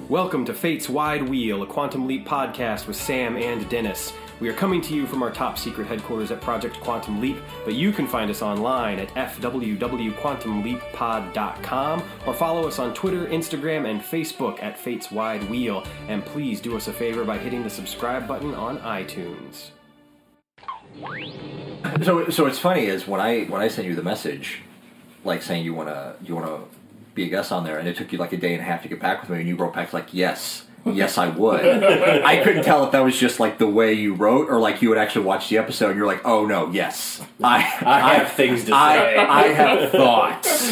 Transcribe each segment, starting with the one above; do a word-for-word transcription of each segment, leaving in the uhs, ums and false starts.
Welcome to Fate's Wide Wheel, a Quantum Leap podcast with Sam and Dennis. We are coming to you from our top secret headquarters at Project Quantum Leap, but you can find us online at f w w dot quantum leap pod dot com or follow us on Twitter, Instagram, and Facebook at Fate's Wide Wheel. And please do us a favor by hitting the subscribe button on iTunes. So, so what's funny is when I when I sent you the message, like saying you wanna you wanna be a guest on there, and it took you like a day and a half to get back with me, and you wrote back like yes, yes I would. I couldn't tell if that was just like the way you wrote, or like you would actually watch the episode. and You're like, oh no, yes, I I have I, things to I, say. I have thoughts.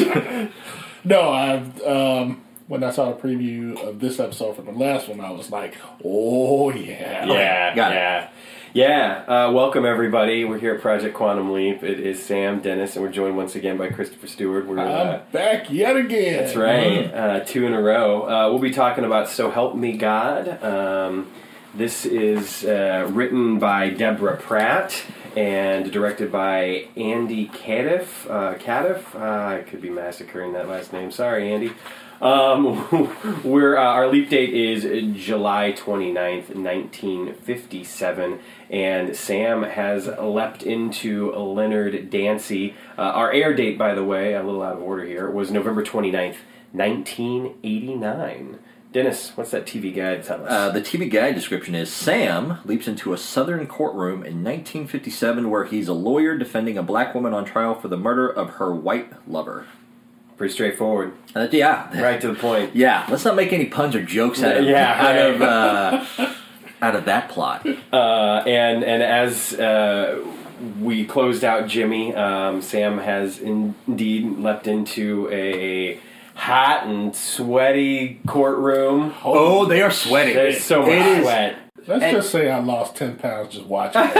No, I've um, when I saw the preview of this episode from the last one, I was like, oh yeah, Yeah, got it. yeah. Yeah, uh, welcome everybody. We're here at Project Quantum Leap. It is Sam, Dennis, and we're joined once again by Christopher Stewart. We're, I'm uh, back yet again. That's right, uh, two in a row. Uh, we'll be talking about So Help Me God. Um, this is uh, written by Deborah Pratt and directed by Andy Cadiff. Uh, Cadiff? Uh, I could be massacring that last name. Sorry, Andy. Um, we're, uh, our leap date is July twenty-ninth, nineteen fifty-seven, and Sam has leapt into Leonard Dancy. Uh, our air date, by the way, a little out of order here, was November twenty-ninth, nineteen eighty-nine. Dennis, what's that T V guide tell us? Uh, the T V guide description is Sam leaps into a southern courtroom in nineteen fifty-seven where he's a lawyer defending a black woman on trial for the murder of her white lover. Pretty straightforward. Uh, yeah. Right to the point. Yeah, let's not make any puns or jokes out of, Yeah, out, right. of uh, out of that plot. Uh, and and as uh, we closed out Jimmy, um, Sam has indeed leapt into a hot and sweaty courtroom. Oh, they are sweating. There's so much It is- sweat. Let's And- just say I lost ten pounds just watching it.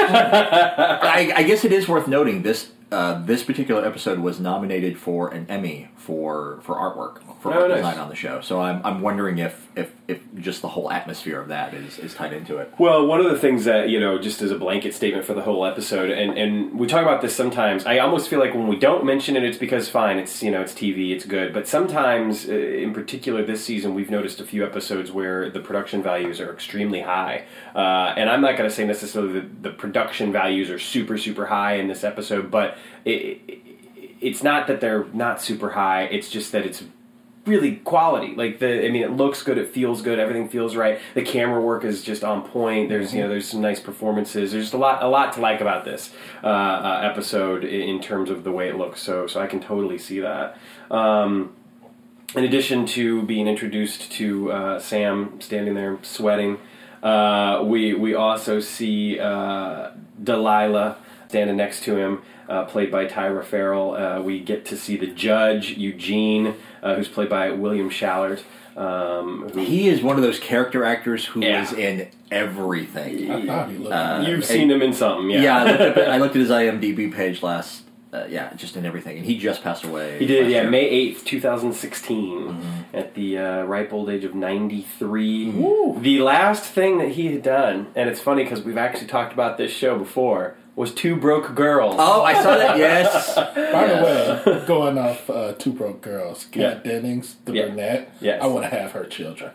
I, I guess it is worth noting this uh, this particular episode was nominated for an Emmy for for artwork for Oh, art nice. design on the show. So I'm I'm wondering if, if, if just the whole atmosphere of that is, is tied into it. Well, one of the things that, you know, just as a blanket statement for the whole episode, and, and we talk about this sometimes, I almost feel like when we don't mention it, it's because, fine, it's, you know, it's T V, it's good, but sometimes, uh, in particular this season, we've noticed a few episodes where the production values are extremely high, uh, and I'm not going to say necessarily that the production values are super, super high in this episode, but it, it, it's not that they're not super high, it's just that it's really quality. Like the, I mean, it looks good, it feels good, everything feels right. The camera work is just on point. There's, you know, there's some nice performances. There's just a lot, a lot to like about this uh, uh, episode in terms of the way it looks. So, so I can totally see that. Um, in addition to being introduced to uh, Sam standing there sweating, uh, we we also see uh, Delilah standing next to him, uh, played by Tyra Farrell. Uh, we get to see the judge, Eugene, uh, who's played by William Shallert. Um, who, He is one of those character actors who Yeah. is in everything. I thought he looked. Uh, You've and- seen him in something, yeah. Yeah, I looked, up, I looked at his I M D B page last. Uh, yeah, just in everything, and he just passed away. He did, last yeah, year. May eighth, twenty sixteen, Mm-hmm. at the uh, ripe old age of ninety-three. Woo. The last thing that he had done, and it's funny because we've actually talked about this show before, was Two Broke Girls. Oh, I saw that. Yes. By Yes. the way, going off uh, Two Broke Girls, Kat Yeah. Dennings, the Yeah. brunette, Yes. I want to have her children.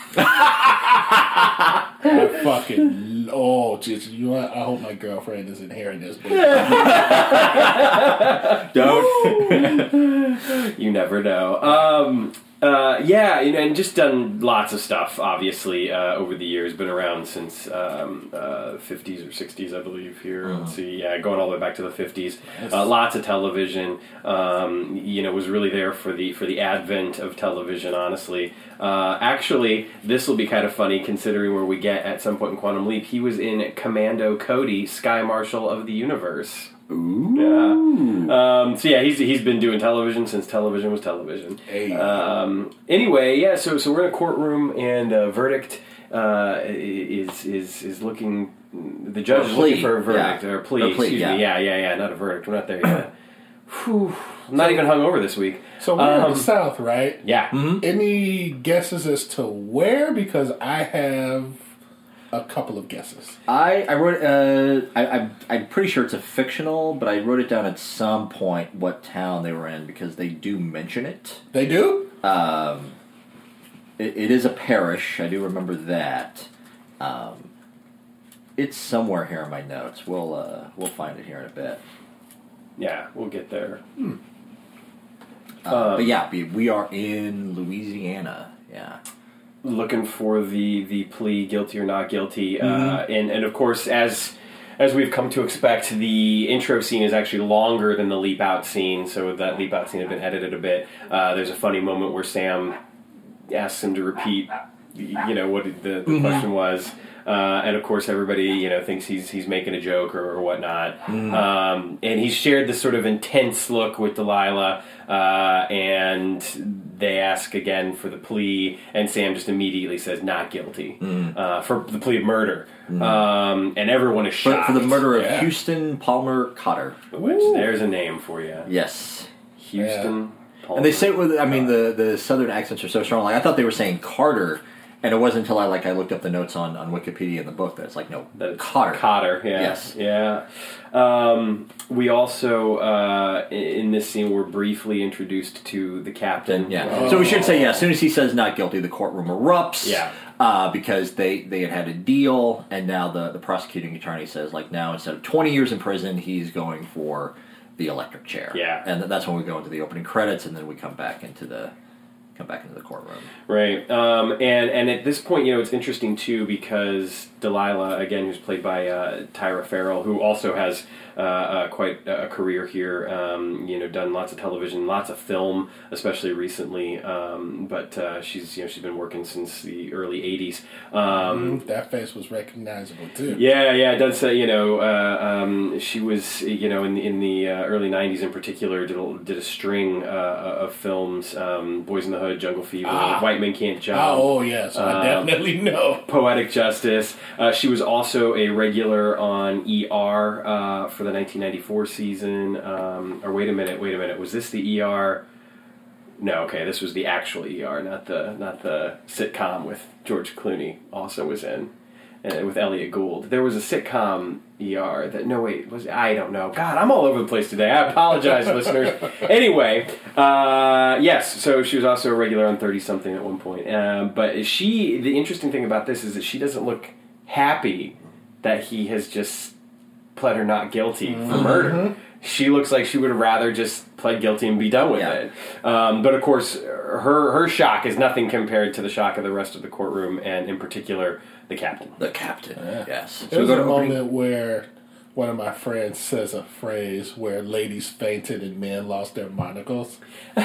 I fucking, oh, just, you know, I hope my girlfriend isn't hearing this. But Don't. You never know. Um, uh, yeah, you know, and just done lots of stuff, obviously, uh, over the years. Been around since um, uh, fifties or sixties, I believe, here. Let's see, yeah, going all the way back to the fifties. Uh, lots of television. Um, you know, was really there for the for the advent of television, honestly. Uh, actually, this will be kind of funny considering where we get at some point in Quantum Leap. He was in Commando Cody, Sky Marshal of the Universe. Ooh. Yeah. Um, so yeah, he's he's been doing television since television was television. Hey. Um, anyway, yeah. So so we're in a courtroom and a verdict uh, is is is looking. The judge Or is plea. looking for a verdict Yeah. or a plea. Or plea, excuse yeah. me. Yeah, yeah, yeah. Not a verdict. We're not there yet. Whew. I'm not even hungover this week. so we're in Um, the South, right? Yeah. Any guesses as to where? Because I have a couple of guesses. I I wrote. Uh, I I'm, I'm pretty sure it's a fictional, but I wrote it down at some point what town they were in because they do mention it. They do? Um, it, it is a parish. I do remember that. Um, it's somewhere here in my notes. We'll uh, we'll find it here in a bit. Yeah, we'll get there. Hmm. Uh, um, but yeah, we, we are in Louisiana. Yeah. Looking for the, the plea, guilty or not guilty. Mm-hmm. Uh, and, and of course, as as we've come to expect, the intro scene is actually longer than the leap out scene, so that leap out scene had been edited a bit. Uh, there's a funny moment where Sam asks him to repeat, you know, what the, the mm-hmm. question was. Uh, and of course, everybody, you know, thinks he's he's making a joke or, or whatnot. Mm. Um, and he's shared this sort of intense look with Delilah, uh, and they ask again for the plea, and Sam just immediately says not guilty mm. uh, for the plea of murder. Mm. Um, and everyone is shocked. For, for the murder of yeah. Houston Palmer Cotter. Which, there's a name for you. Yes. Houston yeah. Palmer. And they say it with, I mean, the, the southern accents are so strong. Like, I thought they were saying Carter. And it wasn't until I like I looked up the notes on, on Wikipedia in the book that it's like, no, that Cotter. Cotter, yeah. Yes. Yeah. Um, we also, uh, in this scene, were briefly introduced to the captain. Yeah. Oh. So we should say, yeah, as soon as he says not guilty, the courtroom erupts. Yeah. Uh, because they, they had had a deal, and now the, the prosecuting attorney says, like, now instead of twenty years in prison, he's going for the electric chair. Yeah. And that's when we go into the opening credits, and then we come back into the... come back into the courtroom. Right. Um, and, and at this point, you know, it's interesting, too, because Delilah, again, who's played by uh, Tyra Farrell, who also has uh, uh, quite a career here, um, you know, done lots of television, lots of film, especially recently, um, but uh, she's, you know, she's been working since the early eighties. Um, mm, that face was recognizable, too. Yeah, yeah, it does say, you know, uh, um, she was, you know, in, in the uh, early nineties in particular, did a, did a string uh, of films, um, Boys in the Hood, Jungle Fever, ah. White Men Can't Jump. Oh, yes, I um, definitely know. Poetic Justice. Uh, she was also a regular on E R uh, for the nineteen ninety-four season. Um, or wait a minute, wait a minute. Was this the E R? No, okay, this was the actual E R, not the not the sitcom with George Clooney also was in, uh, with Elliot Gould. There was a sitcom E R that, no wait, was I don't know. God, I'm all over the place today. I apologize, listeners. Anyway, uh, yes, so she was also a regular on thirty-something at one point. Um, but she, the interesting thing about this is that she doesn't look happy that he has just pled her not guilty mm-hmm. for murder. She looks like she would have rather just pled guilty and be done with yeah. it. Um, but of course, her her shock is nothing compared to the shock of the rest of the courtroom, and in particular, the captain. The captain, yeah. yes. There was a moment where one of my friends says a phrase where ladies fainted and men lost their monocles. It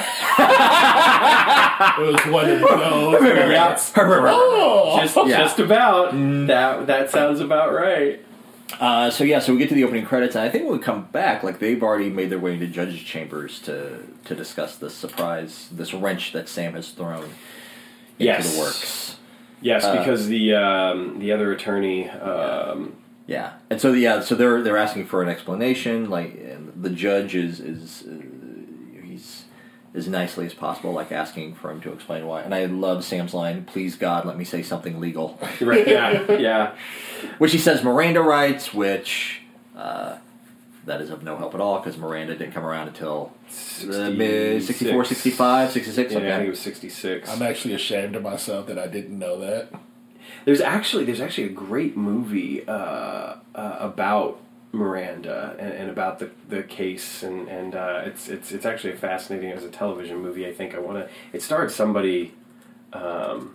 was one of those. Yeah. Oh. Just, yeah. just about. Mm. That that sounds about right. Uh, so yeah, so we get to the opening credits, and I think when we come back, like they've already made their way into judges' chambers to to discuss this surprise, this wrench that Sam has thrown into yes. the works. Yes, uh, because the um, the other attorney. Um, yeah, and so yeah, so they're they're asking for an explanation. Like and the judge is is uh, he's as nicely as possible, like asking for him to explain why. And I love Sam's line, "Please God, let me say something legal." Right? Yeah, yeah. Which he says Miranda rights, which uh, that is of no help at all because Miranda didn't come around until mid sixty-four, sixty-five, sixty-six. Yeah, okay. I think it was sixty-six. I'm actually ashamed of myself that I didn't know that. There's actually there's actually a great movie uh, uh, about Miranda and, and about the, the case, and and uh, it's it's it's actually fascinating as a television movie. I think I want to. It starred somebody. Um,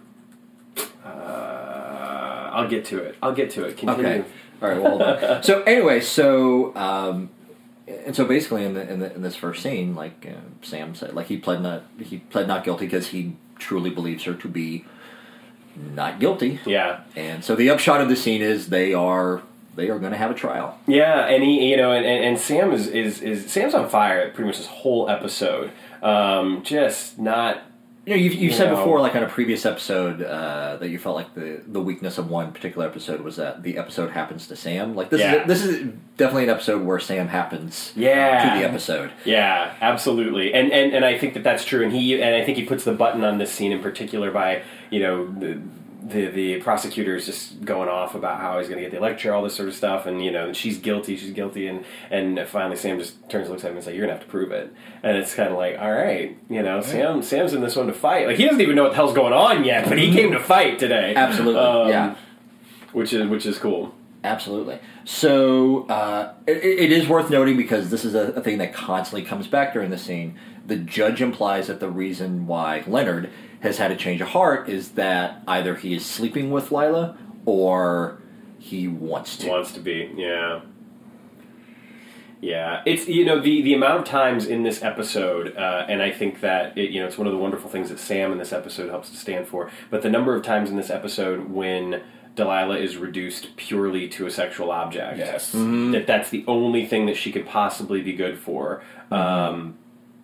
uh, I'll get to it. I'll get to it. Continue. Okay. All right. Well, hold on. So anyway, so um, and so basically in the, in, the, in this first scene, like uh, Sam said, like he pled not he pled not guilty because he truly believes her to be not guilty. Yeah. And so the upshot of the scene is they are they are going to have a trial. Yeah, and he, you know, and, and, and Sam is, is is Sam's on fire pretty much this whole episode. Um, just not. You know, you've, you've you said know, before, like on a previous episode, uh, that you felt like the, the weakness of one particular episode was that the episode happens to Sam. Like this yeah. is this is definitely an episode where Sam happens yeah. to the episode. Yeah, absolutely, and, and and I think that that's true. And he and I think he puts the button on this scene in particular by you know. The, the the prosecutor is just going off about how he's going to get the electric chair, all this sort of stuff, and you know, she's guilty, she's guilty, and and finally Sam just turns and looks at him and says, "You're gonna have to prove it." And it's kind of like, all right, you know, Sam Sam's in this one to fight. Like he doesn't even know what the hell's going on yet, but he came to fight today. Absolutely, um, yeah. Which is which is cool. Absolutely. So uh, it, it is worth noting, because this is a, a thing that constantly comes back during the scene. The judge implies that the reason why Leonard has had a change of heart is that either he is sleeping with Lila or he wants to. Wants to be, yeah. Yeah, it's, you know, the, the amount of times in this episode, uh, and I think that, it, you know, it's one of the wonderful things that Sam in this episode helps to stand for, but the number of times in this episode when Delilah is reduced purely to a sexual object. Yes. Mm-hmm. That that's the only thing that she could possibly be good for. Mm-hmm. Um,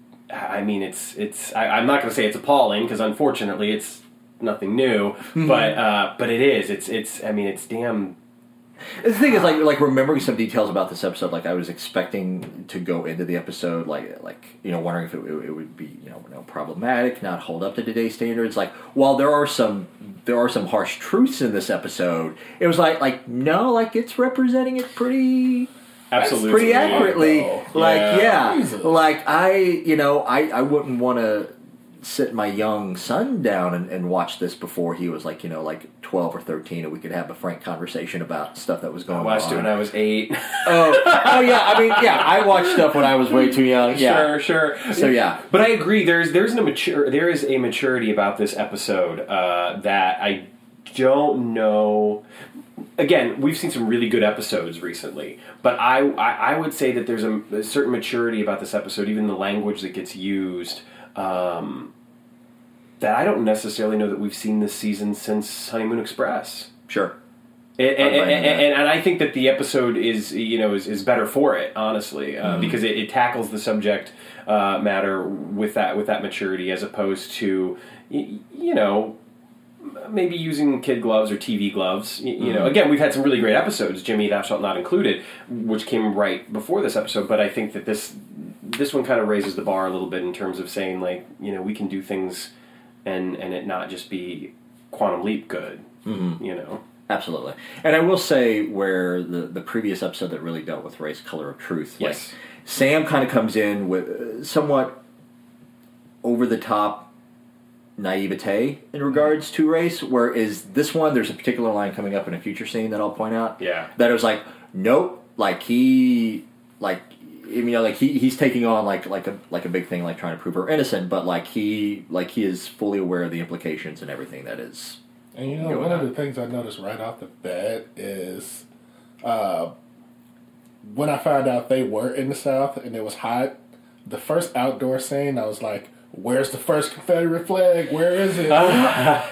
I mean, it's, it's I, I'm not going to say it's appalling, because unfortunately it's nothing new, but uh, but it is. It's, it's I mean, it's damn... The thing is, like, like remembering some details about this episode, like I was expecting to go into the episode, like, like you know, wondering if it, it would be, you know, you know, problematic, not hold up to today's standards. Like, while there are some, there are some harsh truths in this episode, it was like, like no, like it's representing it pretty, Absolutely. pretty accurately. Oh, like, yeah. yeah, Jesus. like I, you know, I, I wouldn't want to sit my young son down and, and watch this before he was like, you know, like twelve or thirteen, and we could have a frank conversation about stuff that was going I on. watched it when I was eight. Oh, oh yeah. I mean, yeah. I watched stuff when I was way too young. Yeah. Sure, sure. So yeah, but I agree. There's there's a mature there is a maturity about this episode uh, that I don't know. Again, we've seen some really good episodes recently, but I I, I would say that there's a, a certain maturity about this episode, even the language that gets used. Um, that I don't necessarily know that we've seen this season since Honeymoon Express. sure. And, and, and, and, and I think that the episode is, you know, is, is better for it, honestly, uh, mm-hmm. because it, it tackles the subject uh, matter with that with that maturity, as opposed to, you, you know, maybe using kid gloves or T V gloves. You, you mm-hmm. know, again, we've had some really great episodes, Jimmy Thou Shalt Not included, which came right before this episode. But I think that this this one kind of raises the bar a little bit in terms of saying, like, you know, we can do things and and it not just be Quantum Leap good. Mm-hmm. You know. Absolutely. And I will say, where the, the previous episode that really dealt with race, color of truth, yes. like, Sam kind of comes in with somewhat over-the-top naivete in regards to race, whereas this one, there's a particular line coming up in a future scene that I'll point out. Yeah. That it was like, nope, like he, like, you know, like he, he's taking on like like a like a big thing, like trying to prove her innocent, but like he like he is fully aware of the implications and everything that is. And you know, one on. of the things I noticed right off the bat is uh, when I found out they were in the South and it was hot, the first outdoor scene, I was like, where's the first Confederate flag? Where is it? Not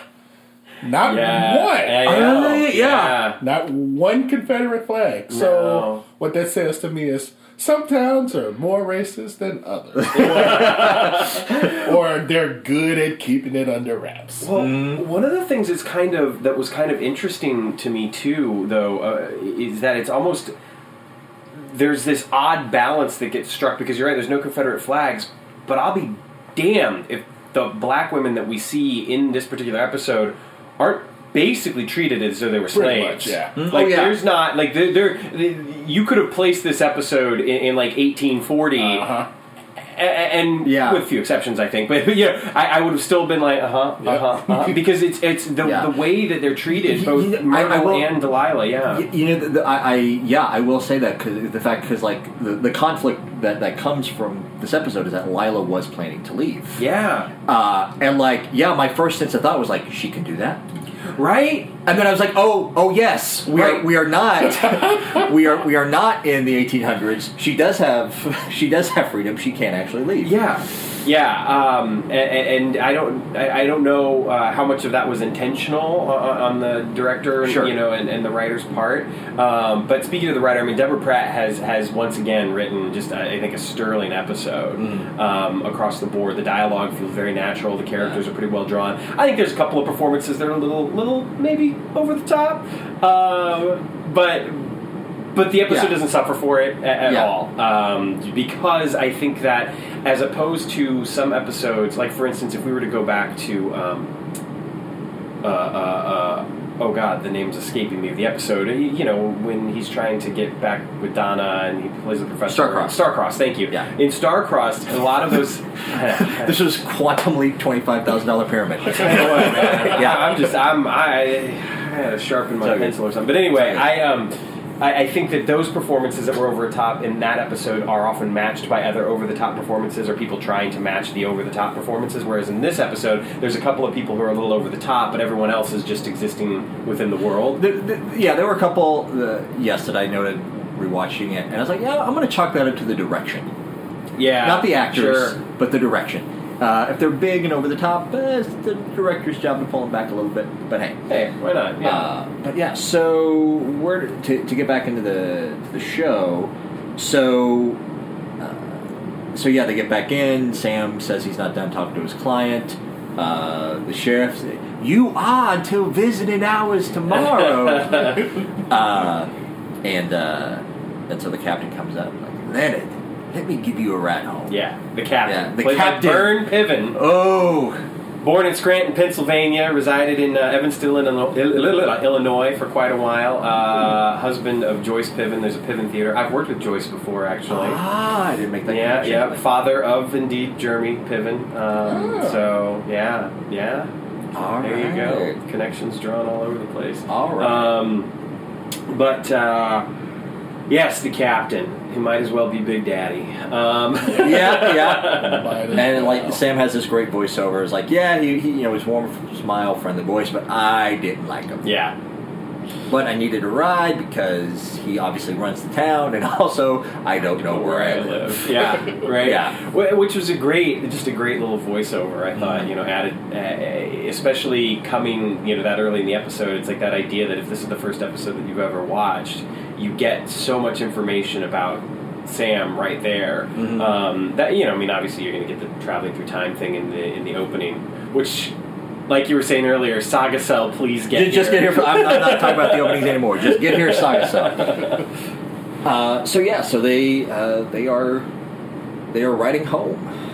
yeah. one. Yeah, uh, yeah. yeah. Not one Confederate flag. No. So what that says to me is some towns are more racist than others. or, or they're good at keeping it under wraps. Well, mm. one of the things that's kind of that was kind of interesting to me too, though, uh, is that it's almost there's this odd balance that gets struck, because you're right. There's no Confederate flags, but I'll be damned if the black women that we see in this particular episode aren't basically treated as though they were Pretty slaves. much, yeah. Like, oh, yeah. there's not like there. there you could have placed this episode in, in like eighteen forty. Uh-huh. And yeah. with a few exceptions, I think, but, but yeah, I, I would have still been like, uh huh, uh huh, uh-huh. because it's it's the yeah. the way that they're treated, both you know, Myrtle I, I will, and Delilah. Yeah, you, you know, the, the, I, I yeah, I will say that, because the fact, because like the, the conflict that, that comes from this episode is that Lila was planning to leave. yeah, uh, and like yeah, my first sense of thought was like, she can do that. right. And then I was like, "Oh, oh yes, we Right. are. We are not. we are. We are not in the eighteen hundreds. She does have. She does have freedom. She can actually leave." Yeah, yeah, um, and, and I don't, I, I don't know uh, how much of that was intentional on, on the director, and, Sure. you know, and, and the writer's part. Um, but speaking of the writer, I mean, Deborah Pratt has has once again written just, I think, a sterling episode mm. um, across the board. The dialogue feels very natural. The characters yeah. are pretty well drawn. I think there's a couple of performances that are a little, little maybe over the top, uh, but. But the episode yeah. doesn't suffer for it at, at yeah. all, um, because I think that as opposed to some episodes, like for instance, if we were to go back to um, uh, uh, oh god, the name's escaping me of the episode. You know, when he's trying to get back with Donna and he plays the professor. Starcrossed. Starcrossed, thank you. Yeah. In Starcrossed, a lot of those. This was Quantum Leap twenty-five thousand dollar pyramid. Yeah, I'm just I'm I, I had to sharpen my Sorry. pencil or something. But anyway, I um. I, I think that those performances that were over the top in that episode are often matched by other over-the-top performances or people trying to match the over-the-top performances, whereas in this episode, there's a couple of people who are a little over-the-top, but everyone else is just existing within the world. The, the, yeah, there were a couple, uh, yes, that I noted rewatching it, and I was like, yeah, I'm going to chalk that up to the direction. Yeah. Not the actors, Sure. but the direction. Uh, if they're big and over the top, eh, it's the director's job to pull them back a little bit. But hey, Hey, why not? Yeah. Uh, but yeah, so we're to, to get back into the to the show. So, uh, so yeah, they get back in. Sam says he's not done talking to his client. Uh, the sheriff, says, you are until visiting hours tomorrow. uh, and uh, and so the captain comes up like, Leonard, let me give you a ride home. yeah, the captain. Yeah, the Played by captain. Vern Piven. Oh. Born in Scranton, Pennsylvania, resided in uh, Evanston, Illinois, Illinois for quite a while. Uh, husband of Joyce Piven. There's a Piven Theater. I've worked with Joyce before, actually. Ah, I didn't make that Yeah, connection. yeah. Father of, indeed, Jeremy Piven. Um, Oh. So, yeah, yeah. All there you right. go. Connections drawn all over the place. All right. Um, but, uh, yes, the captain. He might as well be Big Daddy. Um, Yeah, yeah. Might as And like well. Sam has this great voiceover. It's like, yeah, he, he you know, his warm smile, friendly voice, but I didn't like him. yeah. But I needed a ride because he obviously runs the town, and also I don't know where I live. Yeah, right. Yeah. Wh- Which was a great, just a great little voiceover. I thought, you know, added, uh, especially coming, you know, that early in the episode. It's like that idea that if this is the first episode that you've ever watched, you get so much information about Sam right there. Mhm. Um, that you know, I mean, obviously you're going to get the traveling through time thing in the in the opening, which. Like you were saying earlier, Saga Cell, please get Just, just here. get here. For, I'm, I'm not talking about the openings anymore. Just get here, Saga Cell. Uh, so yeah, so they uh, they are they are riding home.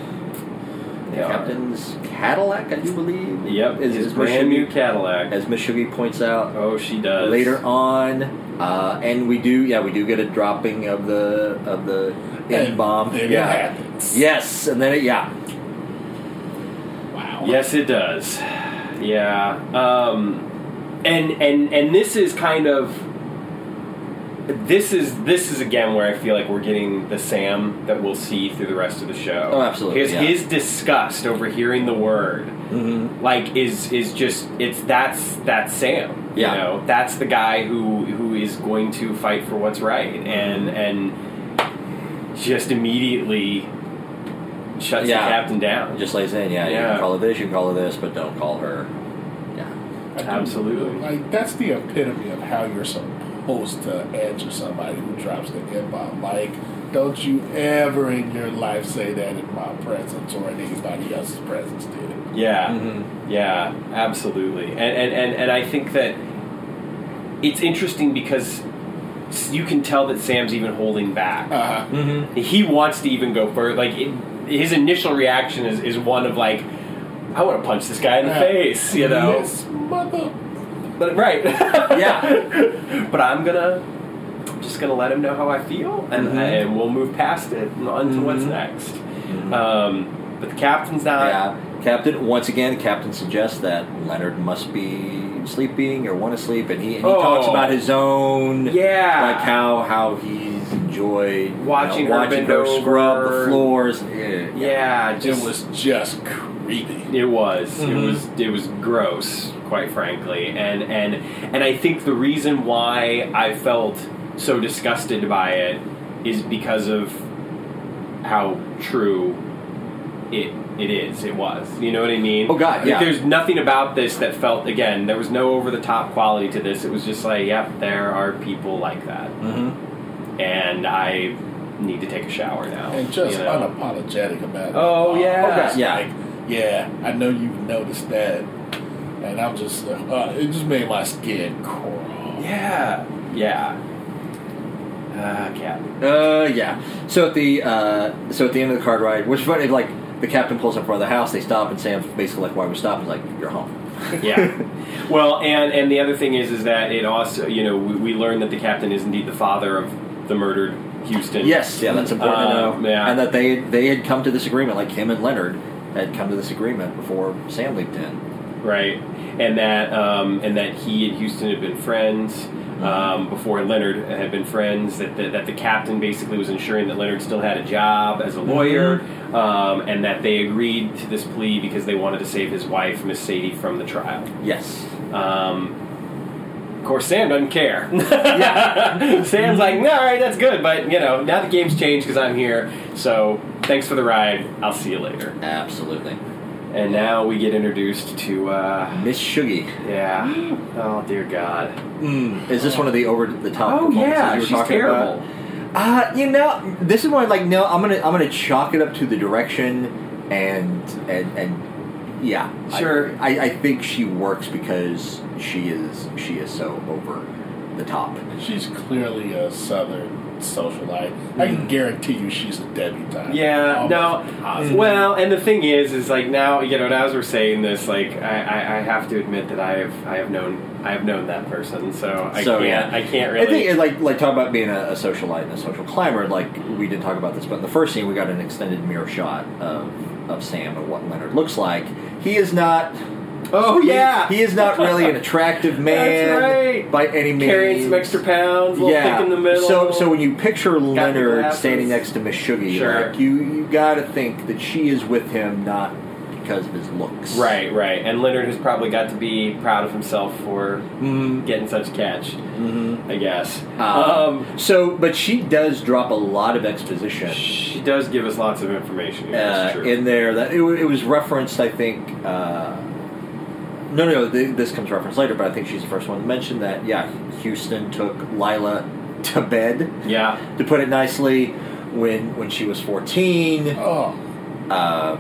The They are. captain's Cadillac, I do believe. Yep, is his is brand Miss new Shugi- Cadillac. as Miss Shugi points out. Oh, she does. Later on, uh, and we do, yeah, we do get a dropping of the of the N And bomb. then it Yeah, happens. yes, and then it, yeah, Wow. Yes, it does. Yeah. Um, and and and this is kind of this is this is again where I feel like we're getting the Sam that we'll see through the rest of the show. Oh, absolutely, His yeah. his disgust over hearing the word, mm-hmm. like, is is just it's that's that's Sam. Yeah. You know, that's the guy who who is going to fight for what's right, and and just immediately shuts Yeah. the captain down. just lays in. Yeah, you Yeah. can call her this, you can call her this, but don't call her. Yeah, I do- Absolutely. Like, that's the epitome of how you're supposed to answer somebody who drops the N-bomb. Like, don't you ever in your life say that in my presence or in anybody else's presence, dude. Yeah, Mhm. yeah, absolutely, and, and and and I think that it's interesting because you can tell that Sam's even holding back. Uh-huh. mm-hmm. He wants to even go further. Like it, his initial reaction is, is one of like, I want to punch this guy in the Yeah. face, you know. Yes, mother. But right, Yeah. But I'm gonna, I'm just gonna let him know how I feel, and Mhm. and we'll move past it and on to what's Mhm. next. Mhm. Um, but the captain's not. Yeah, Captain. Once again, the captain suggests that Leonard must be sleeping or want to sleep, and he, and he Oh. talks about his own, Yeah. like how how he's enjoyed Watching you know, her watching bend her scrub over. the floors. Yeah, Yeah, It just was just creepy. It was. Mhm. It was. It was gross, quite frankly, and and and I think the reason why I felt so disgusted by it is because of how true it it is. It was. You know what I mean? Oh, God, Like, yeah. there's nothing about this that felt. Again, there was no over the top quality to this. It was just like, yep, there are people like that, Mm-hmm. and I need to take a shower now. And just you know? unapologetic about it. Oh, yeah. It's Yeah. Like, yeah, I know you've noticed that. And I'm just, uh, it just made my skin crawl. Yeah. Yeah. Uh, cat. Uh, yeah. So at the uh, so at the end of the card ride, which is funny, like the captain pulls up in front of the house, they stop, and Sam's basically like, "Why are we stopping?" He's like, "You're home." Yeah. Well, and, and the other thing is is that it also, you know, we, we learned that the captain is indeed the father of the murdered Houston. Yes, yeah, that's important Um, to know. yeah. And that they they had come to this agreement, like him and Leonard had come to this agreement before Sam leaped in. Right. And that um, and that he and Houston had been friends um, before Leonard had been friends. That the, that the captain basically was ensuring that Leonard still had a job as a lawyer, Mm-hmm. um, and that they agreed to this plea because they wanted to save his wife, Miss Sadie, from the trial. Yes. Um, of course, Sam doesn't care. Sam's like, no, all right, that's good, but you know, now the game's changed because I'm here. So thanks for the ride. I'll see you later. Absolutely. And now we get introduced to, uh, Miss Shuggy. yeah. Oh dear God. Mm. Is this one of the over the top? Oh yeah, you were she's talking terrible. About? Uh, you know, this is one like no, I'm gonna I'm gonna chalk it up to the direction and and and yeah, Sure. I, I, I think she works because she is she is so over the top. She's clearly a Southern socialite. I can guarantee you she's a debutante. Yeah, Almost no. positive. Well, and the thing is, is like now, you know, as we're saying this, like I, I, I have to admit that I have, I have known, I have known that person, so I So, can't, yeah. I can't I really. think it, like like talk about being a, a socialite and a social climber. Like we didn't talk about this, but in the first scene we got an extended mirror shot of of Sam and what Leonard looks like. He is not. oh he- yeah, he is not really an attractive man That's right. by any means. carrying some extra pounds, a little Yeah. thick in the middle. So so when you picture the Leonard glasses. standing next to Miss Shuggy, Sure. like you you got to think that she is with him not because of his looks. right, right, and Leonard has probably got to be proud of himself for Mm-hmm. getting such a catch. Mm-hmm. I guess. Um, Um, so, but she does drop a lot of exposition. she does give us lots of information. Yeah, uh, that's true. in there that it, wa- it was referenced. I think. Uh, no, no, th- this comes referenced later, but I think she's the first one to mention that. Yeah, Houston took Lila to bed, yeah. to put it nicely, when when she was fourteen, Oh, um,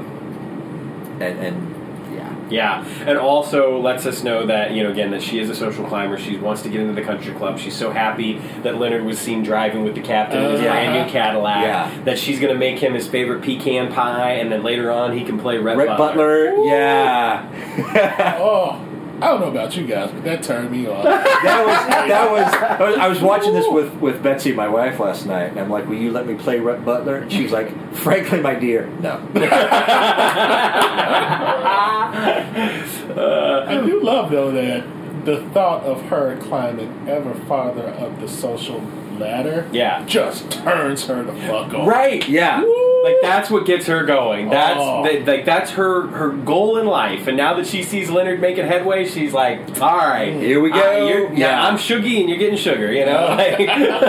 and and yeah, Yeah, and also lets us know that, you know, again, that she is a social climber. She wants to get into the country club. She's so happy that Leonard was seen driving with the captain in his Uh-huh. brand new Cadillac. Yeah. That she's going to make him his favorite pecan pie, and then later on he can play Rhett, Rhett Butler, yeah. oh. I don't know about you guys, but that turned me off. That was that was. I was, I was watching this with, with Betsy, my wife, last night, and I'm like, "Will you let me play Rhett Butler?" And she's like, "Frankly, my dear, no." I do love, though, that the thought of her climbing ever farther up the social ladder Yeah. just turns her the fuck off. Right. Yeah. Like that's what gets her going. That's Oh. that, like that's her her goal in life. And now that she sees Leonard making headway, she's like, "All right, Here we go." uh, you're- yeah, Yeah. I'm Shuggy and you're getting sugar." You know, like,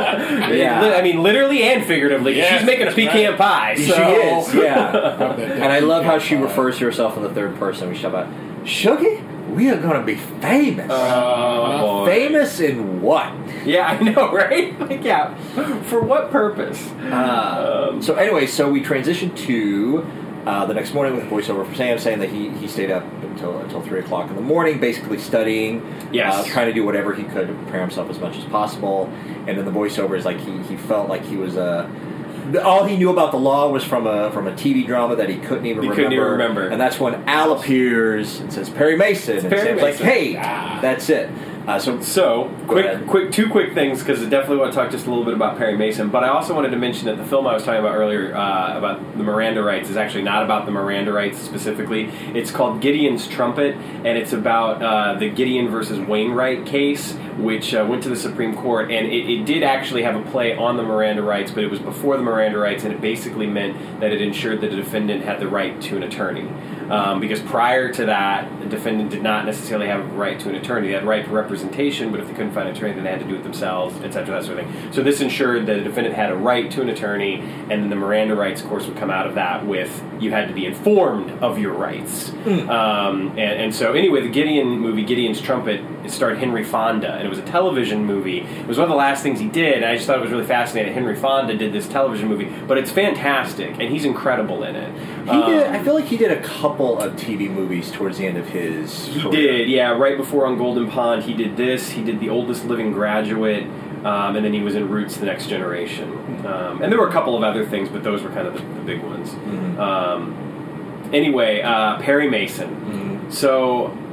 Yeah. I mean, literally and figuratively. Yes, she's making a that's pecan right. pie. She So. is, yeah. Love that And I love how she pecan pie. refers to herself in the third person. We talk about Shuggy. We are going to be famous. Oh, boy. famous in what? Yeah, I know, right? Like, yeah. For what purpose? Uh, Um, so anyway, so we transition to uh, the next morning with a voiceover from Sam saying that he, he stayed up until until three o'clock in the morning, basically studying, Yes. uh, trying to do whatever he could to prepare himself as much as possible. And then the voiceover is like he, he felt like he was a. All he knew about the law was from a from a T V drama that he couldn't even He remember. couldn't even remember. And that's when Al appears and says Perry Mason. and Perry Sam's like, Mason. hey, Ah. that's it. Uh, so So, Go quick, ahead. quick, two quick things because I definitely want to talk just a little bit about Perry Mason. But I also wanted to mention that the film I was talking about earlier uh, about the Miranda rights is actually not about the Miranda rights specifically. It's called Gideon's Trumpet, and it's about uh, the Gideon versus Wainwright case, which uh, went to the Supreme Court, and it, it did actually have a play on the Miranda rights, but it was before the Miranda rights, and it basically meant that it ensured that the defendant had the right to an attorney. Um, because prior to that, the defendant did not necessarily have a right to an attorney. They had a right to representation, but if they couldn't find an attorney, then they had to do it themselves, et cetera, that sort of thing. So this ensured that the defendant had a right to an attorney, and then the Miranda rights, of course, would come out of that with you had to be informed of your rights. Mm. Um, and, and so anyway, the Gideon movie, Gideon's Trumpet, it starred Henry Fonda, and it was a television movie. It was one of the last things he did, and I just thought it was really fascinating. Henry Fonda did this television movie, but it's fantastic, and he's incredible in it. he Um, did. I feel like he did a couple of T V movies towards the end of his. He career. did, yeah. Right before on Golden Pond, he did this. He did The Oldest Living Graduate, um, and then he was in Roots: The Next Generation. Um, and there were a couple of other things, but those were kind of the, the big ones. Mhm. Um, anyway, uh, Perry Mason. Mhm. So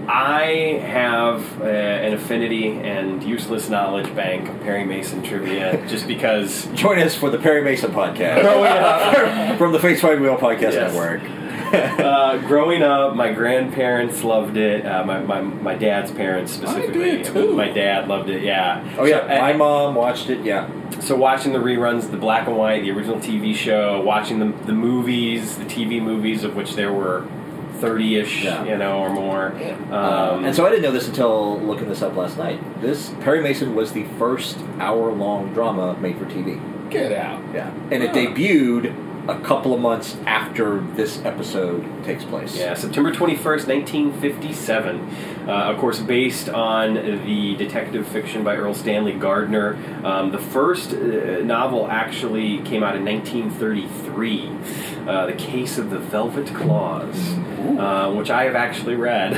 I have uh, an affinity and useless knowledge bank of Perry Mason trivia just because... Join us for the Perry Mason podcast. Growing up... From the Face Wide Wheel Podcast Yes. Network. uh, growing up, my grandparents loved it. Uh, my, my my dad's parents specifically. I did too. My dad loved it, yeah. Oh, yeah. So, My and- mom watched it, yeah. So watching the reruns, the black and white, the original T V show, watching the, the movies, the T V movies, of which there were thirty-ish, Yeah. you know, or more. Uh, Um, and so I didn't know this until looking this up last night. This Perry Mason was the first hour-long drama made for T V. Get out. Yeah. And it Huh. debuted a couple of months after this episode takes place. Yeah, September twenty-first, nineteen fifty-seven. Uh, of course, based on the detective fiction by Earl Stanley Gardner. Um, the first uh, novel actually came out in nineteen thirty-three. Uh, the Case of the Velvet Claws, uh, which I have actually read.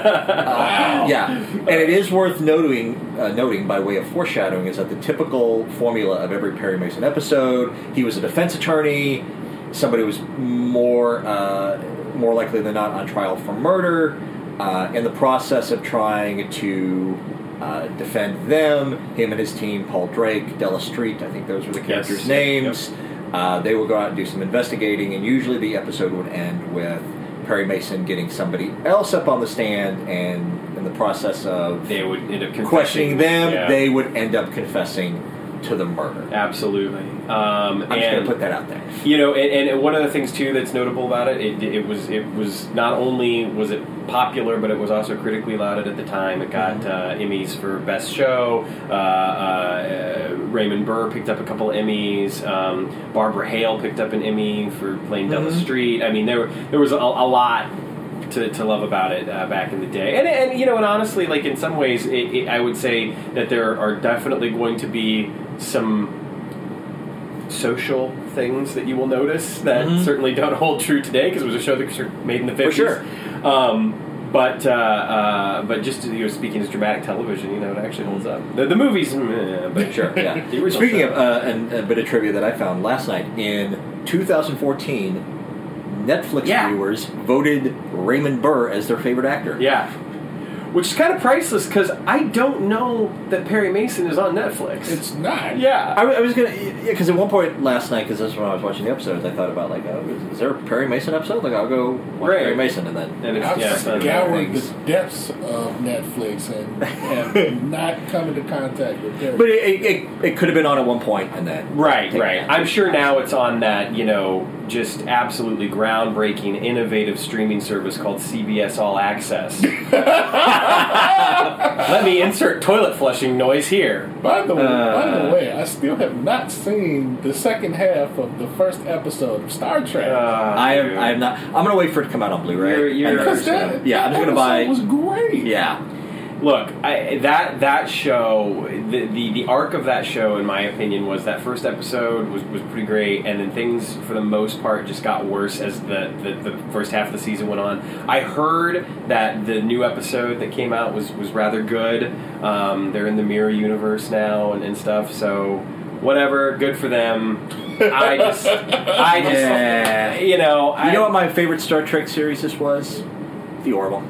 Uh, yeah, and it is worth noting, uh, noting by way of foreshadowing, is that the typical formula of every Perry Mason episode, he was a defense attorney, somebody was more uh, more likely than not on trial for murder, uh, in the process of trying to uh, defend them, him and his team, Paul Drake, Della Street, I think those were the characters' Yes. names, uh, they would go out and do some investigating, and usually the episode would end with Perry Mason getting somebody else up on the stand, and in the process of They would end up confessing. questioning them, Yeah. they would end up confessing to the murder. Absolutely. Um, I'm just going and- to put that out there. You know, and, and one of the things too that's notable about it, it, it was it was not only was it popular, but it was also critically lauded at the time. It got uh, Emmys for Best Show. Uh, uh, Raymond Burr picked up a couple of Emmys. Um, Barbara Hale picked up an Emmy for playing Della Street. I mean, there there was a, a lot to, to love about it uh, back in the day. And, and, you know, and honestly, like, in some ways, it, it, I would say that there are definitely going to be some social things that you will notice that Mhm. certainly don't hold true today, because it was a show that was made in the fifties. sure. Um, but, uh, uh, but just, you know, speaking as dramatic television, you know, it actually holds up. The, the movies, meh, but Sure, yeah. the original Speaking show. of uh, an, a bit of trivia that I found last night, in two thousand fourteen, Netflix Yeah. viewers voted Raymond Burr as their favorite actor. Yeah. Which is kind of priceless, because I don't know that Perry Mason is on Netflix. It's not. yeah. I, I was gonna, yeah, because at one point last night, because this is when I was watching the episodes, I thought about like, oh, is, is there a Perry Mason episode? Like, I'll go watch Right. Perry Mason, and then And it's, I've yeah, it's not scoured things. the depths of Netflix and have not come into contact with Perry. but it, it, it, it could have been on at one point, and then Right, taken right. out. I'm sure now it's on that, you know, just absolutely groundbreaking, innovative streaming service called C B S All Access. Let me insert toilet flushing noise here. By the, Uh, by the way, I still have not seen the second half of the first episode of Star Trek. Uh, I have, dude. I have not. I'm gonna wait for it to come out on Blu-ray. You're- you're- and then- because that, yeah, I'm that just gonna buy. episode was great. Yeah, Look, I, that that show, the, the the arc of that show, in my opinion, was that first episode was, was pretty great, and then things, for the most part, just got worse as the, the, the first half of the season went on. I heard that the new episode that came out was, was rather good. Um, they're in the Mirror universe now and, and stuff, so whatever, good for them. I just, I just, Yeah. you know, I, you know what my favorite Star Trek series this was? The Orville.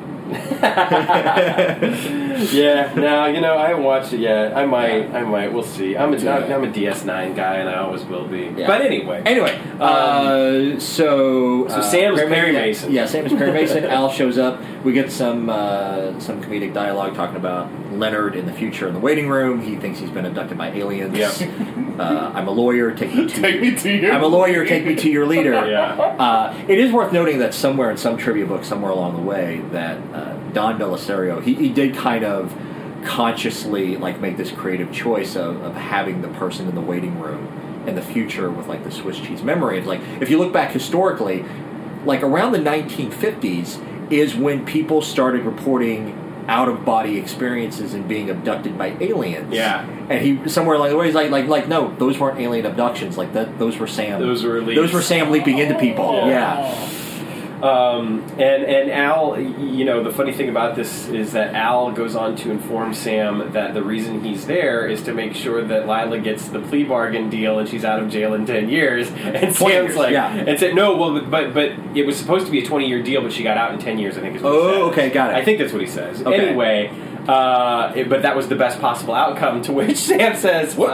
Yeah, no, you know, I haven't watched it yet. I might, I might. We'll see. I'm a, Yeah. I'm a D S nine guy, and I always will be. Yeah. But anyway, Anyway, uh, so So uh, Sam is Perry Mason. Yeah, Sam is Perry Mason. Al shows up. We get some uh, some comedic dialogue talking about Leonard in the future in the waiting room. He thinks he's been abducted by aliens. Yep. Uh, I'm a lawyer. Take me to. Take me to your. I'm a lawyer. Take me to your leader. Yeah. Uh, it is worth noting that somewhere in some trivia book, somewhere along the way, that uh, Don Belisario, he, he did kind of consciously like make this creative choice of, of having the person in the waiting room in the future with like the Swiss cheese memory. It's like if you look back historically, like around the nineteen fifties is when people started reporting out of body experiences and being abducted by aliens. Yeah. And he somewhere along the way he's like like like no, those weren't alien abductions. Like that those were Sam Those were leaps. those were Sam leaping into people. Yeah. Yeah. Um, and and Al, you know, the funny thing about this is that Al goes on to inform Sam that the reason he's there is to make sure that Lila gets the plea bargain deal and she's out of jail in ten years. And Sam's years, like, yeah. and said, no, well, but but it was supposed to be a twenty-year deal, but she got out in ten years, I think is what he Oh, says. okay, got it. I think that's what he says. Okay. Anyway, uh, it- but that was the best possible outcome, to which Sam says, Whoops.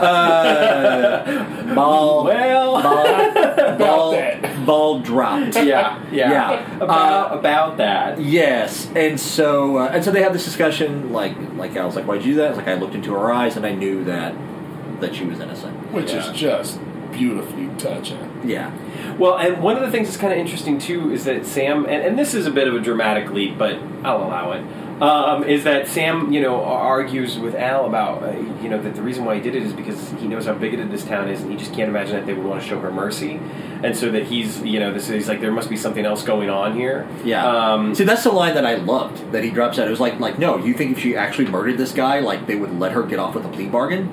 Uh, ball, well... ball, ball, that. ball dropped. yeah, yeah, Yeah. About, Uh, about that. Yes, and so uh, and so they have this discussion. Like, like I was like, "Why'd you do that?" It's like I looked into her eyes and I knew that that she was innocent. Which Yeah. is just beautifully touching. Yeah, Well, and one of the things that's kind of interesting, too, is that Sam, and, and this is a bit of a dramatic leap, but I'll allow it, um, is that Sam, you know, argues with Al about, uh, you know, that the reason why he did it is because he knows how bigoted this town is, and he just can't imagine that they would want to show her mercy. And so that he's, you know, this is like, there must be something else going on here. yeah. Um, See, that's the line that I loved that he drops out. It was like, like, no, you think if she actually murdered this guy, like they would let her get off with a plea bargain?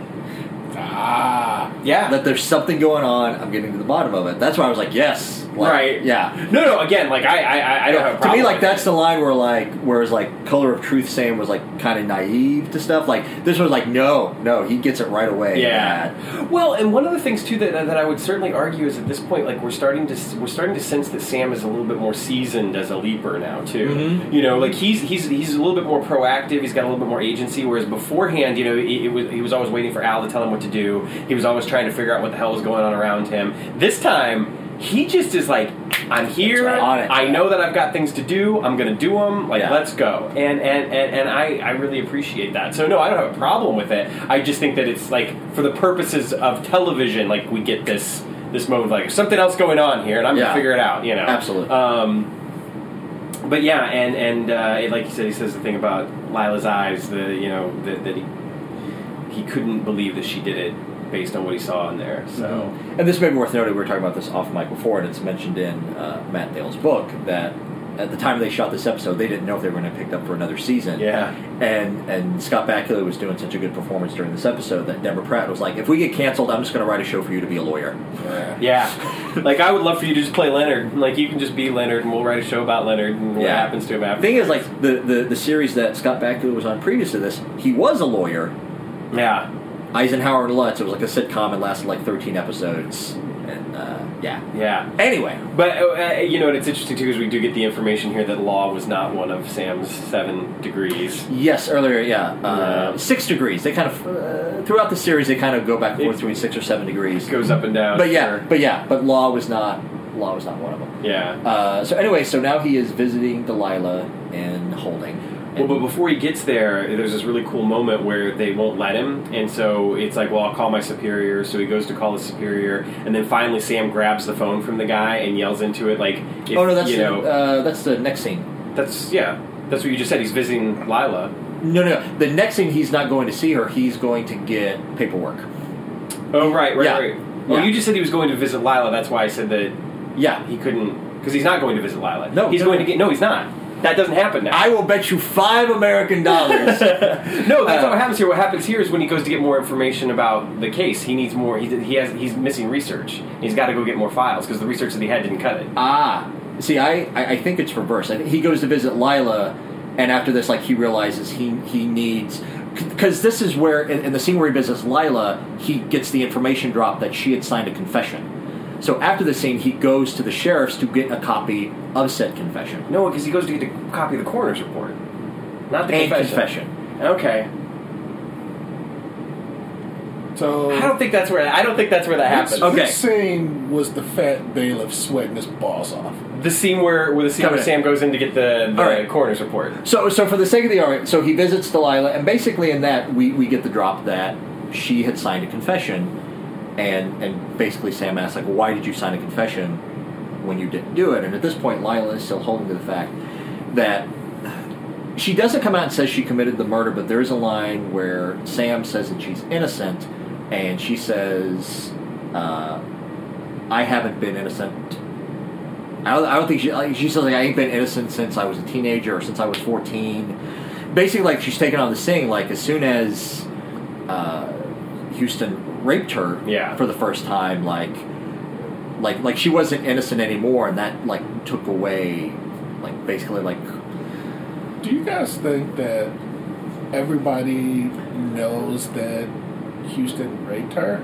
Ah. yeah. That there's something going on. I'm getting to the bottom of it. That's why I was like, yes, like, Right. yeah. No, no, again, like, I, I, I don't have a To problem me, like with that's it. the line where like, whereas like Color of Truth, Sam was like kind of naive to stuff. Like this was like, no, no, he gets it right away. Yeah. Well, and one of the things too that that I would certainly argue is at this point, like we're starting to we're starting to sense that Sam is a little bit more seasoned as a leaper now too. Mhm. You know, like he's he's he's a little bit more proactive. He's got a little bit more agency. Whereas beforehand, you know, it, it was he was always waiting for Al to tell him what to do. He was always trying to figure out what the hell was going on around him. This time, he just is like, I'm here. That's right. On it. I know that I've got things to do. I'm going to do them. Like, Yeah. let's go. And and, and, and I, I really appreciate that. So, no, I don't have a problem with it. I just think that it's, like, for the purposes of television, like, we get this this moment, like, something else going on here, and I'm going Yeah. to figure it out, you know? Absolutely. Um, but, yeah, and, and uh, like you said, he says the thing about Lila's eyes, the you know, that, that he, he couldn't believe that she did it based on what he saw in there. So, And this may be worth noting, we were talking about this off mic before, and it's mentioned in uh, Matt Dale's book that at the time they shot this episode, they didn't know if they were going to pick up for another season. yeah. And and Scott Bakula was doing such a good performance during this episode that Deborah Pratt was like, if we get canceled, I'm just going to write a show for you to be a lawyer. Yeah. Yeah. Like, I would love for you to just play Leonard. Like, you can just be Leonard, and we'll write a show about Leonard and what Yeah. happens to him after. The thing is, like, the, the, the series that Scott Bakula was on previous to this, he was a lawyer. Yeah. Eisenhower and Lutz. It was like a sitcom and lasted like thirteen episodes. And, uh, yeah. Yeah. Anyway. But, uh, you know, and it's interesting, too, because we do get the information here that law was not one of Sam's seven degrees. Yes, earlier, yeah. Uh, Yeah. Six degrees. They kind of, uh, throughout the series, they kind of go back and forth between six or seven degrees. It goes up and down. But yeah, sure. but yeah, but law was not, law was not one of them. Yeah. Uh, so anyway, so now he is visiting Delilah and Holding. Well, but before he gets there, there's this really cool moment where they won't let him, and so it's like, well, I'll call my superior. So he goes to call his superior, and then finally Sam grabs the phone from the guy and yells into it, like, if, oh no, that's you the, know, uh, that's the next scene. that's yeah, that's what you just said. He's visiting Lila. No, no, no. The next scene, he's not going to see her. He's going to get paperwork. Oh, right, right, Yeah. right. Well, Yeah. you just said he was going to visit Lila. That's why I said that Yeah. he couldn't, because he's not going to visit Lila. No, he's no, going no. to get. No, he's not. That doesn't happen now. I will bet you five American dollars. No, that's Uh, not what happens here. What happens here is when he goes to get more information about the case, he needs more. He, he has he's missing research. He's got to go get more files because the research that he had didn't cut it. Ah, see, I, I, I think it's reversed. I think he goes to visit Lila, and after this, like he realizes he he needs because this is where in, in the scene where he visits Lila, he gets the information drop that she had signed a confession. So after the scene, he goes to the sheriff's to get a copy of said confession. No, because he goes to get a copy of the coroner's report, not the And confession. confession. Okay, So I don't think that's where I don't think that's where that happens. Okay. This scene was the fat bailiff sweating his balls off. The scene where where the scene Coming where in. Sam goes in to get the, the All right. coroner's report. So, so for the sake of the argument, so he visits Delilah, and basically in that we, we get the drop that she had signed a confession, and and basically Sam asks like, well, why did you sign a confession when you didn't do it? And at this point, Lila is still holding to the fact that she doesn't come out and says she committed the murder, but there is a line where Sam says that she's innocent, and she says, uh, "I haven't been innocent." I don't, I don't think she. Like, she says like I ain't been innocent since I was a teenager or since I was fourteen. Basically, like she's taken on this thing. Like as soon as uh, Houston raped her Yeah. for the first time, like like like she wasn't innocent anymore, and that like took away, like basically like. Do you guys think that everybody knows that Houston raped her?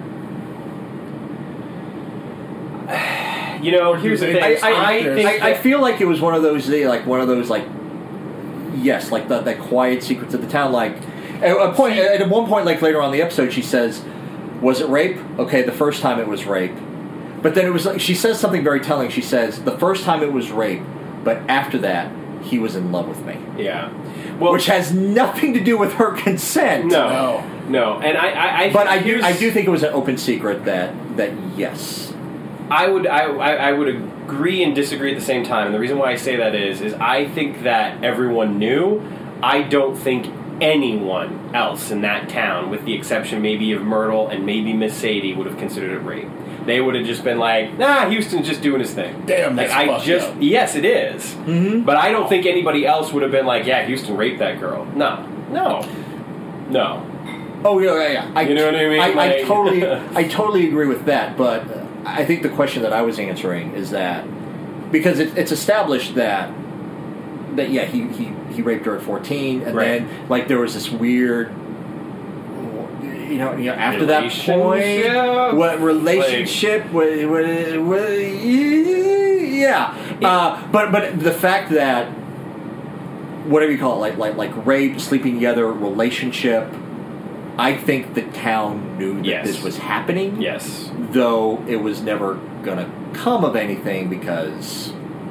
You know, here's the thing. I, I, I think I, I feel like it was one of those, like one of those, like yes, like the, that quiet secrets of the town. Like at a point, at one point, like later on in the episode, she says, "Was it rape? Okay, the first time it was rape." But then it was like she says something very telling. She says, "The first time it was rape, but after that, he was in love with me." Yeah. Well, which has nothing to do with her consent. No, No. no, and I, I, I But I do, here's- I do think it was an open secret that that yes. I would, I, I I would agree and disagree at the same time. And the reason why I say that is, is I think that everyone knew. I don't think anyone else in that town, with the exception maybe of Myrtle and maybe Miss Sadie, would have considered it rape. They would have just been like, "Nah, Houston's just doing his thing." Damn, that's like, I fucked just up. yes, it is. Mm-hmm. But I don't think anybody else would have been like, "Yeah, Houston raped that girl." No, no, no. Oh yeah, yeah, yeah. I, You know what I mean? I, I Like- totally, I totally agree with that. But uh, I think the question that I was answering is that because it, it's established that that yeah, he, he, he raped her at fourteen, and Right. then like there was this weird, you know, you know after that point, Relationship? what relationship? What, what, what, yeah, uh, but but the fact that whatever you call it, like like like rape, sleeping together, relationship. I think the town knew that Yes. this was happening. Yes. Though it was never going to come of anything because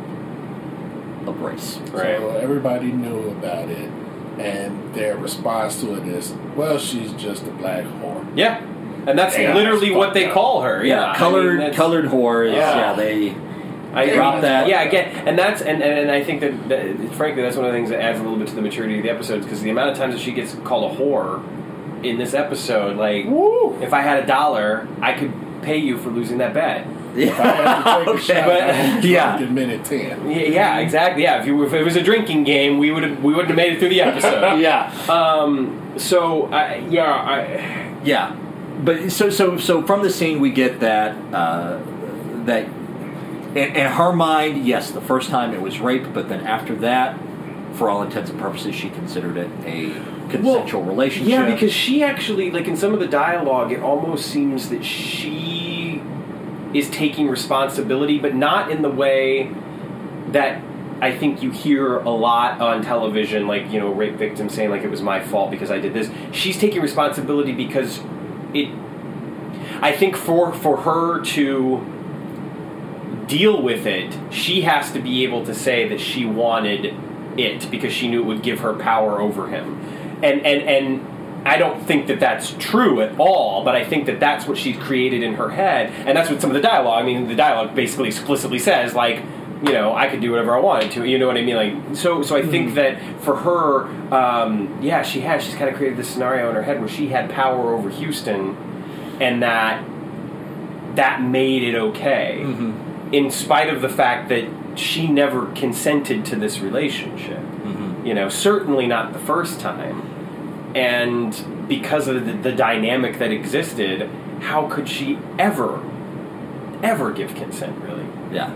of race. Right. So everybody knew about it, and their response to it is, "Well, she's just a black whore." Yeah, and that's Yeah, literally that's what they fucked call her. Yeah, I colored mean, that's- colored whores. Yeah. Yeah, they. I Drop that. Yeah, again, and that's and, and, and I think that, that frankly that's one of the things that adds a little bit to the maturity of the episodes because the amount of times that she gets called a whore in this episode, like, Woo! if I had a dollar, I could pay you for losing that bet. If I had to take a Okay. shot, But- I'd be yeah. drunk in minute ten. Yeah, yeah, exactly. Yeah, if you if it was a drinking game, we would have we wouldn't have made it through the episode. Yeah, Um. So, I, yeah, I. yeah, but so so so from the scene we get that uh, that in, in her mind, yes, the first time it was rape, but then after that, for all intents and purposes, she considered it a consensual relationship. Yeah, because she actually, like in some of the dialogue, it almost seems that she is taking responsibility, but not in the way that I think you hear a lot on television, like, you know, rape victims saying, like, it was my fault because I did this. She's taking responsibility because it, I think for, for her to deal with it, she has to be able to say that she wanted it because she knew it would give her power over him. And, and, and I don't think that that's true at all, but I think that that's what she's created in her head, and that's what some of the dialogue, I mean, the dialogue basically explicitly says, like, you know, I could do whatever I wanted to, you know what I mean? Like, so, so I think that for her, um, yeah, she has, she's kind of created this scenario in her head where she had power over Houston, and that, that made it okay, Mm-hmm. in spite of the fact that she never consented to this relationship. Mm-hmm. You know, certainly not the first time. And because of the, the dynamic that existed, how could she ever, ever give consent, really? Yeah.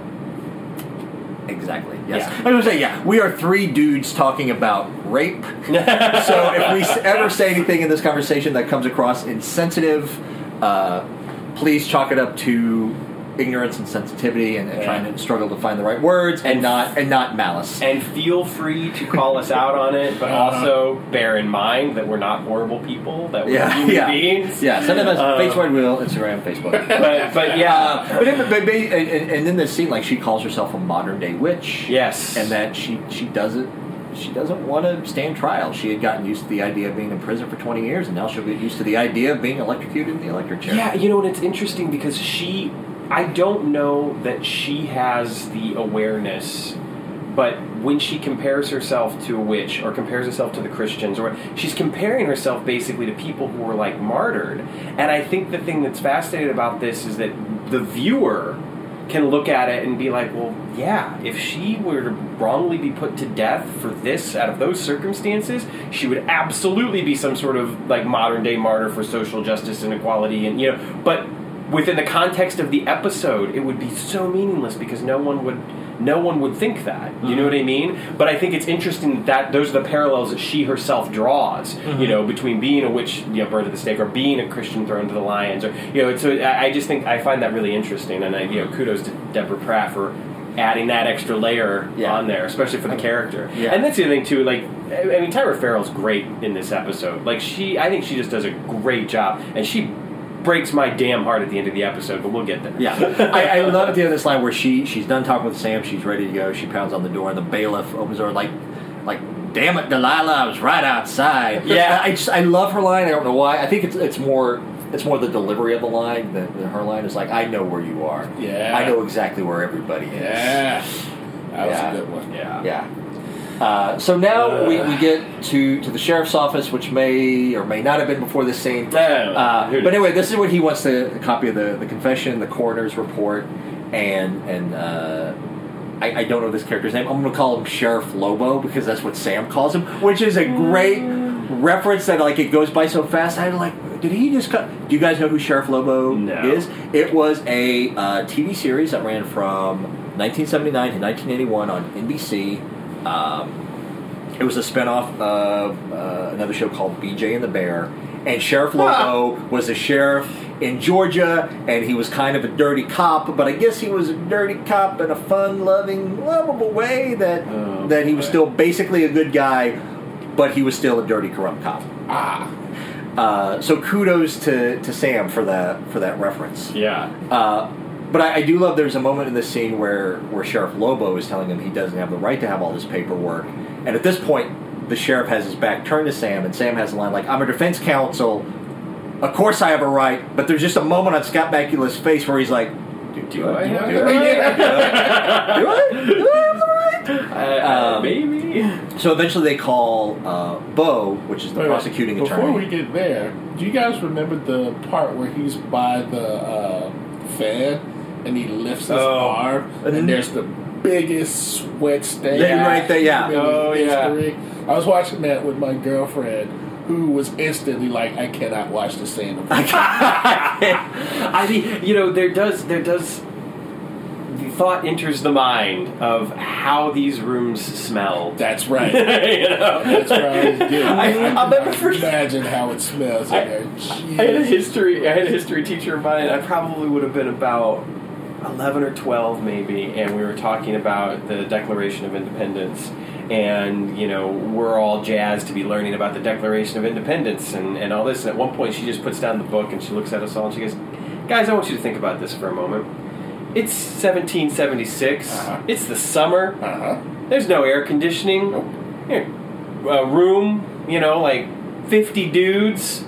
Exactly. Yes. Yeah. I was going to say, yeah, we are three dudes talking about rape. So if we s- ever say anything in this conversation that comes across insensitive, uh, please chalk it up to ignorance and sensitivity and, and Yeah. trying to struggle to find the right words and, And- not and not malice. And feel free to call us out on it, but Uh-huh. also bear in mind that we're not horrible people, that we're yeah, human yeah, beings. yeah. Send them a Uh, face wide wheel, Instagram, Facebook. But, but yeah. Uh, but, in, but, but and, and in this scene, like she calls herself a modern day witch. Yes. and that she she doesn't she doesn't want to stand trial. She had gotten used to the idea of being in prison for twenty years, and now she'll get used to the idea of being electrocuted in the electric chair. Yeah, you know, and it's interesting because she, I don't know that she has the awareness, but when she compares herself to a witch or compares herself to the Christians, or she's comparing herself basically to people who were like martyred. And I think the thing that's fascinating about this is that the viewer can look at it and be like, well, yeah, if she were to wrongly be put to death for this out of those circumstances, she would absolutely be some sort of like modern day martyr for social justice and equality, and you know, but within the context of the episode, it would be so meaningless because no one would no one would think that. You know what I mean? But I think it's interesting that those are the parallels that she herself draws. Mm-hmm. You know, between being a witch, you know, burned at the stake, or being a Christian thrown to the lions, or you know. So I, I just think I find that really interesting, and I, you know, kudos to Deborah Pratt for adding that extra layer yeah. on there, especially for the character. Yeah. And that's the other thing too. Like, I mean, Tyra Farrell's great in this episode. Like, she, I think she just does a great job, and she breaks my damn heart at the end of the episode, but we'll get there. Yeah. I, I love at the end of this line where she she's done talking with Sam, she's ready to go, she pounds on the door, and the bailiff opens the door like, like, damn it, Delilah, I was right outside. Yeah. I just, I love her line, I don't know why. I think it's it's more it's more the delivery of the line than, than her line is like, I know where you are. Yeah. I know exactly where everybody is. Yeah. That was Yeah. a good one. Yeah. Yeah. Uh, so now we, we get to, to the sheriff's office, which may or may not have been before this scene. Uh, but anyway, this is what he wants to a copy of the, the confession, the coroner's report, and and uh, I, I don't know this character's name. I'm going to call him Sheriff Lobo because that's what Sam calls him, which is a great reference that like it goes by so fast. I like, did he just cut? Do you guys know who Sheriff Lobo No. is? It was a uh, T V series that ran from nineteen seventy-nine to nineteen eighty-one on N B C. Um, it was a spinoff of uh, another show called B J and the Bear, and Sheriff Lobo was a sheriff in Georgia, and he was kind of a dirty cop, but I guess he was a dirty cop in a fun-loving, lovable way that Oh, that he was boy. still basically a good guy, but he was still a dirty, corrupt cop. Ah. Uh, so kudos to, to Sam for that for that reference. Yeah. Uh, But I, I do love there's a moment in this scene where, where Sheriff Lobo is telling him he doesn't have the right to have all this paperwork. And at this point, the sheriff has his back turned to Sam, and Sam has a line like, I'm a defense counsel. Of course I have a right. But there's just a moment on Scott Bakula's face where he's like, do, do, Do I I, do, have do, the I, right? do, I, do I have the right? Uh, Um, maybe. So eventually they call uh, Bo, which is the Wait, prosecuting before attorney. we get there, do you guys remember the part where he's by the uh, fan and he lifts his Oh. arm And and there's the biggest sweat stain Yeah, right there, yeah. in Oh, yeah. history? I was watching that with my girlfriend, who was instantly like, I cannot watch the scene. I mean, you know, there does, there does, the thought enters the mind of how these rooms smelled. That's right. you know? That's what I was getting. I- I, I'll cannot never forget- imagine how it smells I- in there. I had a Jeez. history. I had a history teacher of mine. I probably would have been about eleven or twelve, maybe, and we were talking about the Declaration of Independence. And you know, we're all jazzed to be learning about the Declaration of Independence and, and all this. And at one point, she just puts down the book and she looks at us all and she goes, "Guys, I want you to think about this for a moment. It's seventeen seventy-six. Uh-huh. It's the summer. Uh-huh. There's no air conditioning. Nope. Here, a room, you know, like fifty dudes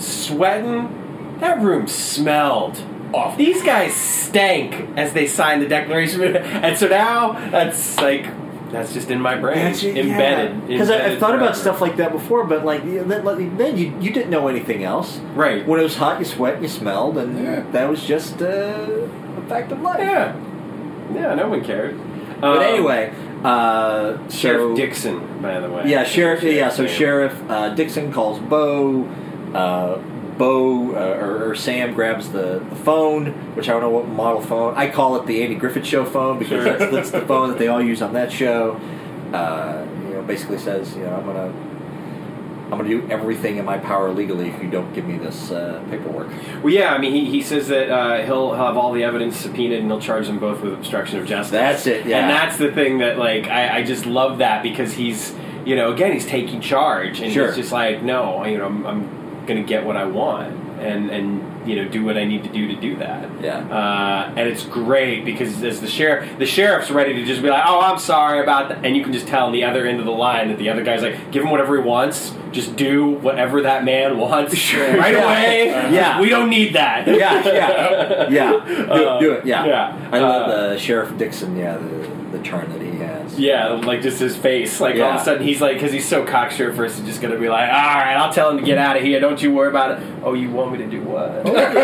sweating. That room smelled Awful. These guys stank as they signed the Declaration. And so now that's like, that's just in my brain, That's- yeah. embedded. Because I've embedded thought about forever. stuff like that before, but like yeah, then, like, then you you didn't know anything else. Right. When it was hot, you sweat, you smelled, and Yeah. that was just uh, a fact of life. Yeah. Yeah, no one cared. But Um, anyway, uh, Sheriff so, Dixon, by the way. Yeah, Sheriff. Yeah, so name. Sheriff uh, Dixon calls Bo. Uh, Bo uh, or, or Sam grabs the, the phone, which I don't know what model phone. I call it the Andy Griffith Show phone because Sure. that's, that's the phone that they all use on that show. Uh, you know, basically says, you know, I'm gonna, I'm gonna do everything in my power legally if you don't give me this uh, paperwork. Well, yeah, I mean, he, he says that uh, he'll, he'll have all the evidence subpoenaed and he'll charge them both with obstruction of justice. That's it, yeah. And that's the thing that, like, I, I just love that because he's, you know, again, he's taking charge. And Sure. he's just like, no, you know, I'm, I'm going to get what I want and, and, you know, do what I need to do to do that. Yeah. Uh, and it's great because as the sheriff, the sheriff's ready to just be like, oh, I'm sorry about that. And you can just tell on the other end of the line that the other guy's like, give him whatever he wants. Just do whatever that man wants right Yeah. away. Uh, yeah. We don't need that. Yeah, yeah, yeah. Do, Uh, do it. Yeah, yeah. I love Uh, uh, Sheriff Dixon. Yeah, the the turn that he has. lines. Yeah, like just his face. Like all of Yeah. a sudden he's like, because he's so cocksure at first, he's just going to be like, all right, I'll tell him to get out of here. Don't you worry about it. Oh, you want me to do what?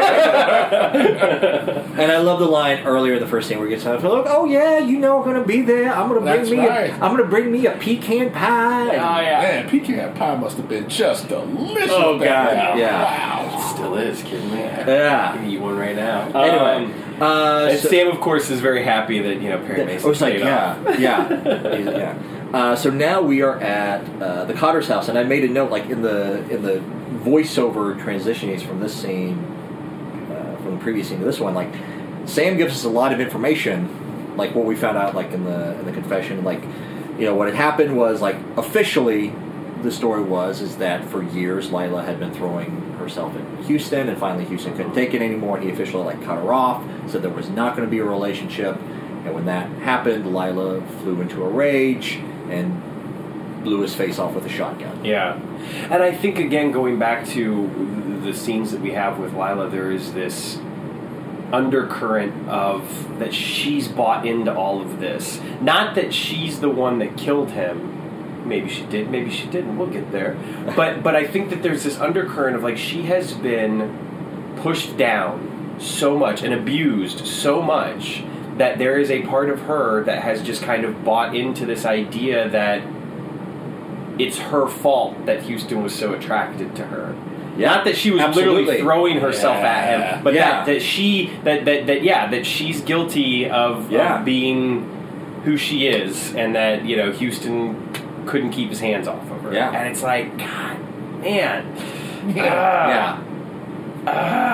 And I love the line earlier in the first scene where he gets out. Look, oh yeah, you know I'm gonna be there. I'm gonna bring That's me. right. A, I'm gonna bring me a pecan pie. Oh, yeah. Man, pecan pie must have been just delicious. Oh, back God. then. Yeah. Wow. It still is, kidding me. Yeah. I can eat one right now. Anyway, Um, uh, and so- Sam, of course, is very happy that, you know, Perry Mason Oh, it's like, paid yeah, off. yeah, yeah. Uh, so now we are at uh, the Cotter's house, and I made a note, like in the in the voiceover transitionings from this scene, uh, from the previous scene to this one. Like Sam gives us a lot of information, like what we found out, like in the in the confession. Like, you know, what had happened was, like, officially, the story was is that for years Lila had been throwing herself in Houston, and finally Houston couldn't take it anymore, and he officially like cut her off, said there was not going to be a relationship. And when that happened, Lila flew into a rage and blew his face off with a shotgun. Yeah. And I think, again, going back to the scenes that we have with Lila, there is this undercurrent of that she's bought into all of this. Not that she's the one that killed him. Maybe she did, maybe she didn't. We'll get there. But but I think that there's this undercurrent of, like, she has been pushed down so much and abused so much that there is a part of her that has just kind of bought into this idea that it's her fault that Houston was so attracted to her. Yeah, Not that she was absolutely. literally throwing herself Yeah. at him, but Yeah. that, that she that, that that yeah that she's guilty of, Yeah. of being who she is, and that, you know, Houston couldn't keep his hands off of her. Yeah. And it's like, God, man. Yeah. Ah.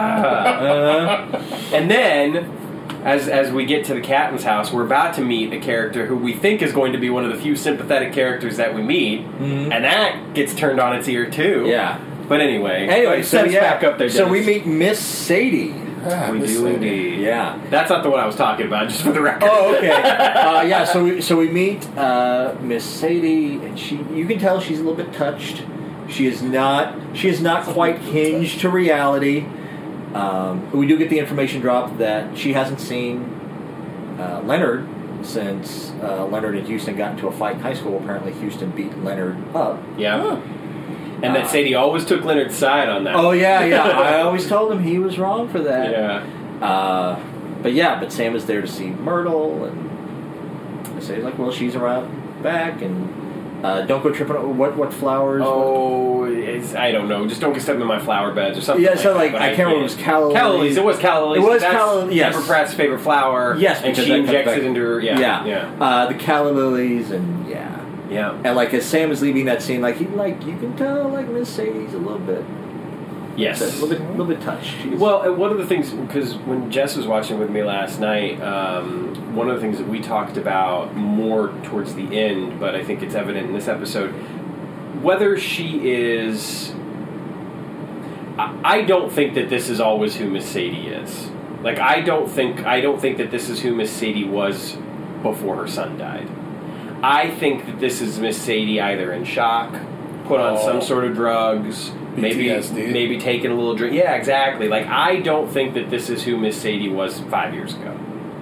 Ah. And then, as as we get to the Catton's house, we're about to meet a character who we think is going to be one of the few sympathetic characters that we meet, Mhm. and that gets turned on its ear too. Yeah. But anyway, Anyway, set so us yeah, back up there. so we Dennis. meet Miss Sadie. Ah, We Miss do Sadie. indeed. Yeah. That's not the one I was talking about, just for the record. Oh, okay. uh, yeah. So we so we meet uh, Miss Sadie, and she you can tell she's a little bit touched. She is not she is not quite hinged to reality. Um, we do get the information drop that she hasn't seen uh, Leonard since uh, Leonard and Houston got into a fight in high school. Apparently, Houston beat Leonard up. Yeah. And that Sadie always took Leonard's side on that. Oh yeah, yeah. I always told him he was wrong for that. Yeah. Uh, but yeah, but Sam is there to see Myrtle, and I say like, well, she's around back, and uh, don't go tripping. Over, what what flowers? Oh, it's, I don't know. Just don't get stepping in my flower beds or something. Yeah, like so, that, like, but I can't remember if it was calla Calla lilies. lilies. It was calla lilies. It was That's calla- yes. Deborah Pratt's favorite flower. Yes, and because she that comes injects back- it into her. Yeah, yeah, yeah, Uh, the calla lilies, and yeah, yeah. and like as Sam is leaving that scene, like he like you can tell like Miss Sadie's a little bit, Yes. a little bit, a little bit touched. She's, Well, uh, one of the things, because when Jess was watching with me last night, um, one of the things that we talked about more towards the end, but I think it's evident in this episode, whether she is... I, I don't think that this is always who Miss Sadie is. Like, I don't think I don't think that this is who Miss Sadie was before her son died. I think that this is Miss Sadie either in shock, put on Oh. some sort of drugs, maybe P T S D. maybe taking a little drink. Yeah, exactly. Like, I don't think that this is who Miss Sadie was five years ago.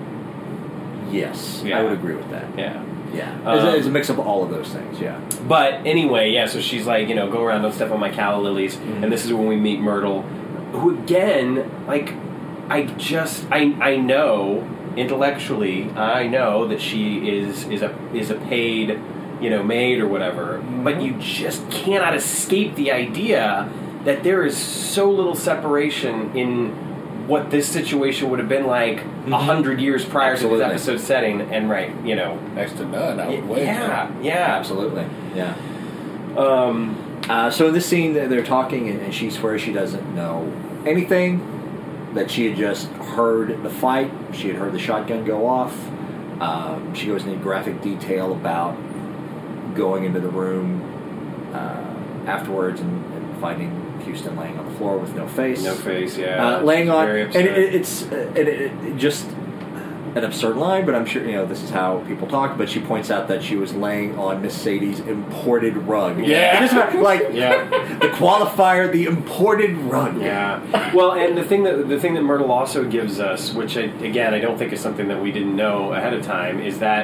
yes, Yeah. I would agree with that. Yeah. Yeah, Um, it's, a, it's a mix of all of those things. Yeah, But anyway, yeah, so she's like, you know, go around, don't step on my calla lilies. Mhm. And this is when we meet Myrtle, who again, like, I just, I, I know, intellectually, I know that she is, is a, is a paid, you know, maid or whatever. But you just cannot escape the idea that there is so little separation in what this situation would have been like a hundred years prior Absolutely. to this episode setting. And right, you know, Next to none, I would wait. yeah, yeah. absolutely. Yeah. Um, Uh, so in this scene, they're they're talking, and, and she swears she doesn't know anything. That she had just heard the fight. She had heard the shotgun go off. Um, she goes into graphic detail about going into the room uh, afterwards and, and finding Houston laying on the floor with no face. No face, yeah. Uh, laying on, Very and upset. it, it's uh, it, it, it just an absurd line, but I'm sure you know this is how people talk. But she points out that she was laying on Miss Sadie's imported rug. Yeah. It just, like Yeah. the qualifier, the imported rug. Yeah. Well, and the thing that the thing that Myrtle also gives us, which I, again I don't think is something that we didn't know ahead of time, is that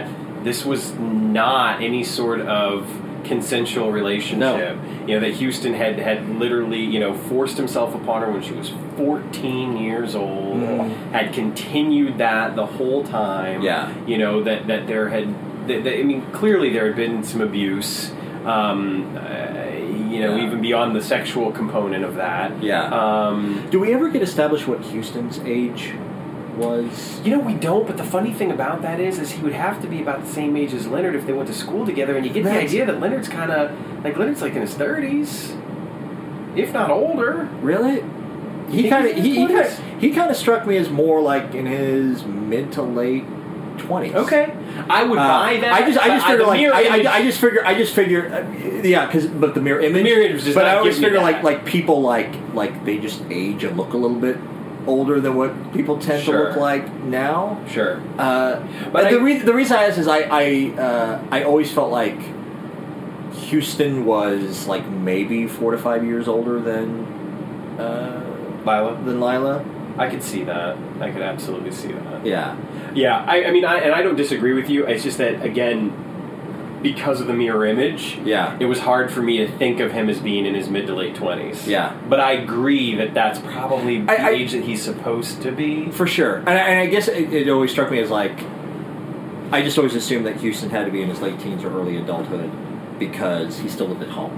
this was not any sort of consensual relationship. No. You know, that Houston had, had literally, you know, forced himself upon her when she was fourteen years old, Mm. had continued that the whole time. Yeah. You know, that, that there had, that, that, I mean, clearly there had been some abuse, um, uh, you know, Yeah. even beyond the sexual component of that. Yeah. Um, Do we ever get established what Houston's age was? You know, we don't, but the funny thing about that is, is he would have to be about the same age as Leonard if they went to school together, and you get the That's- idea that Leonard's kind of, like, Leonard's like in his thirties, if not older. Really? He Think kind of he's he in he his kind of he kind of struck me as more like in his mid to late twenties. Okay. I would Uh, buy that. I just, I but just figure the like, mirror I, image- I, I just figure, I just figure, uh, yeah, because but the mirror image, mirror image does but not I always give me figure that. like, like people like, like they just age and look a little bit older than what people tend Sure. to look like now. Sure. Uh, But but the, I- re- the reason I ask is I, I, uh, I always felt like Houston was like maybe four to five years older than, uh, Lila? than Lila. I could see that. I could absolutely see that. Yeah. Yeah, I, I mean, I, and I don't disagree with you. It's just that, again, because of the mirror image, Yeah. it was hard for me to think of him as being in his mid to late twenties. Yeah. But I agree that that's probably the I- I- age that he's supposed to be. For sure. And I, and I guess it, it always struck me as like, I just always assumed that Houston had to be in his late teens or early adulthood because he still lived at home.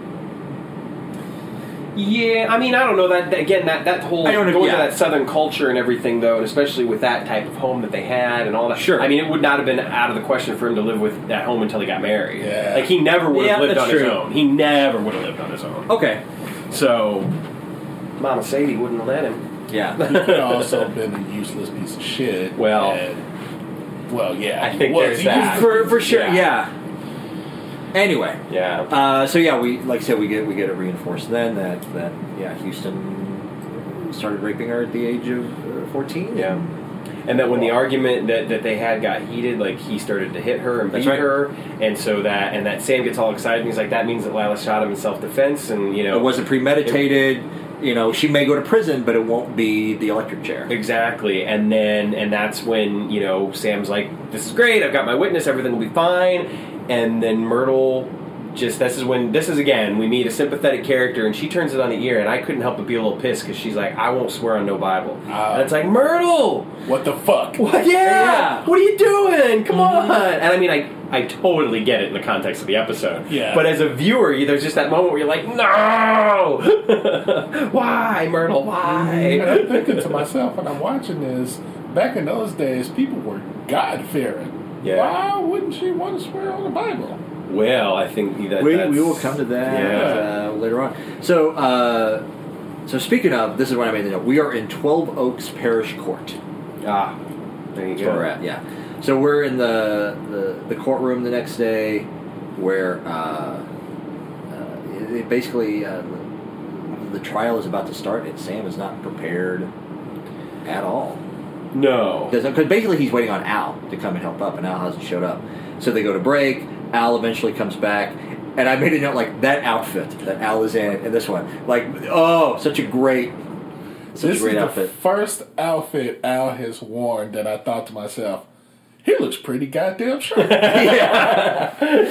Yeah, I mean, I don't know that that- again. That that whole I don't know, going yeah. to that Southern culture and everything, though, and especially with that type of home that they had and all that. Sure. I mean, it would not have been out of the question for him to live with that home until he got married. Yeah. Like he never would have Yeah, lived that's on his true. own. He never would have lived on his own. Okay. So, Mama Sadie wouldn't let him. Yeah. He could have also been a useless piece of shit. Well- and- well, yeah. I he think was there's a that. useless for piece for of sure. shit. Yeah. Anyway. Yeah. Uh, so yeah, we like I said, we get we get it reinforced then that that yeah, Houston started raping her at the age of uh, fourteen. Yeah. And that when the argument that, that they had got heated, like he started to hit her and beat That's right. her, and so that and that Sam gets all excited and he's like, that means that Lila shot him in self defense, and you know It wasn't premeditated. You know, she may go to prison, but it won't be the electric chair. Exactly, and then and that's when you know Sam's like, "This is great. I've got my witness. Everything will be fine." And then Myrtle just this is when this is again we meet a sympathetic character, and she turns it on the ear, and I couldn't help but be a little pissed because she's like, "I won't swear on no Bible," Ah. and it's like, Myrtle, What the fuck? what? Yeah, Yeah. what are you doing? Come on! And I mean, I I totally get it in the context of the episode. Yeah. But as a viewer, you- there's just that moment where you're like, "No, why, Myrtle? Why?" And I'm thinking to myself when I'm watching this, back in those days, people were God-fearing. Yeah. Why wouldn't she want to swear on the Bible? Well, I think that We, that's, we will come to that Yeah. uh, later on. So, uh, so speaking of, this is what I made the note. We are in Twelve Oaks Parish Court. Ah, there you That's go. where we're at, yeah. So we're in the, the, the courtroom the next day where uh, uh, it, it basically uh, the, the trial is about to start and Sam is not prepared at all. No. Because basically he's waiting on Al to come and help up, and Al hasn't showed up. So they go to break. Al eventually comes back, and I made a note like that outfit that Al is in, and this one, like oh, such a great, such This a great is outfit. the first outfit Al has worn that I thought to myself, he looks pretty goddamn sharp. yeah,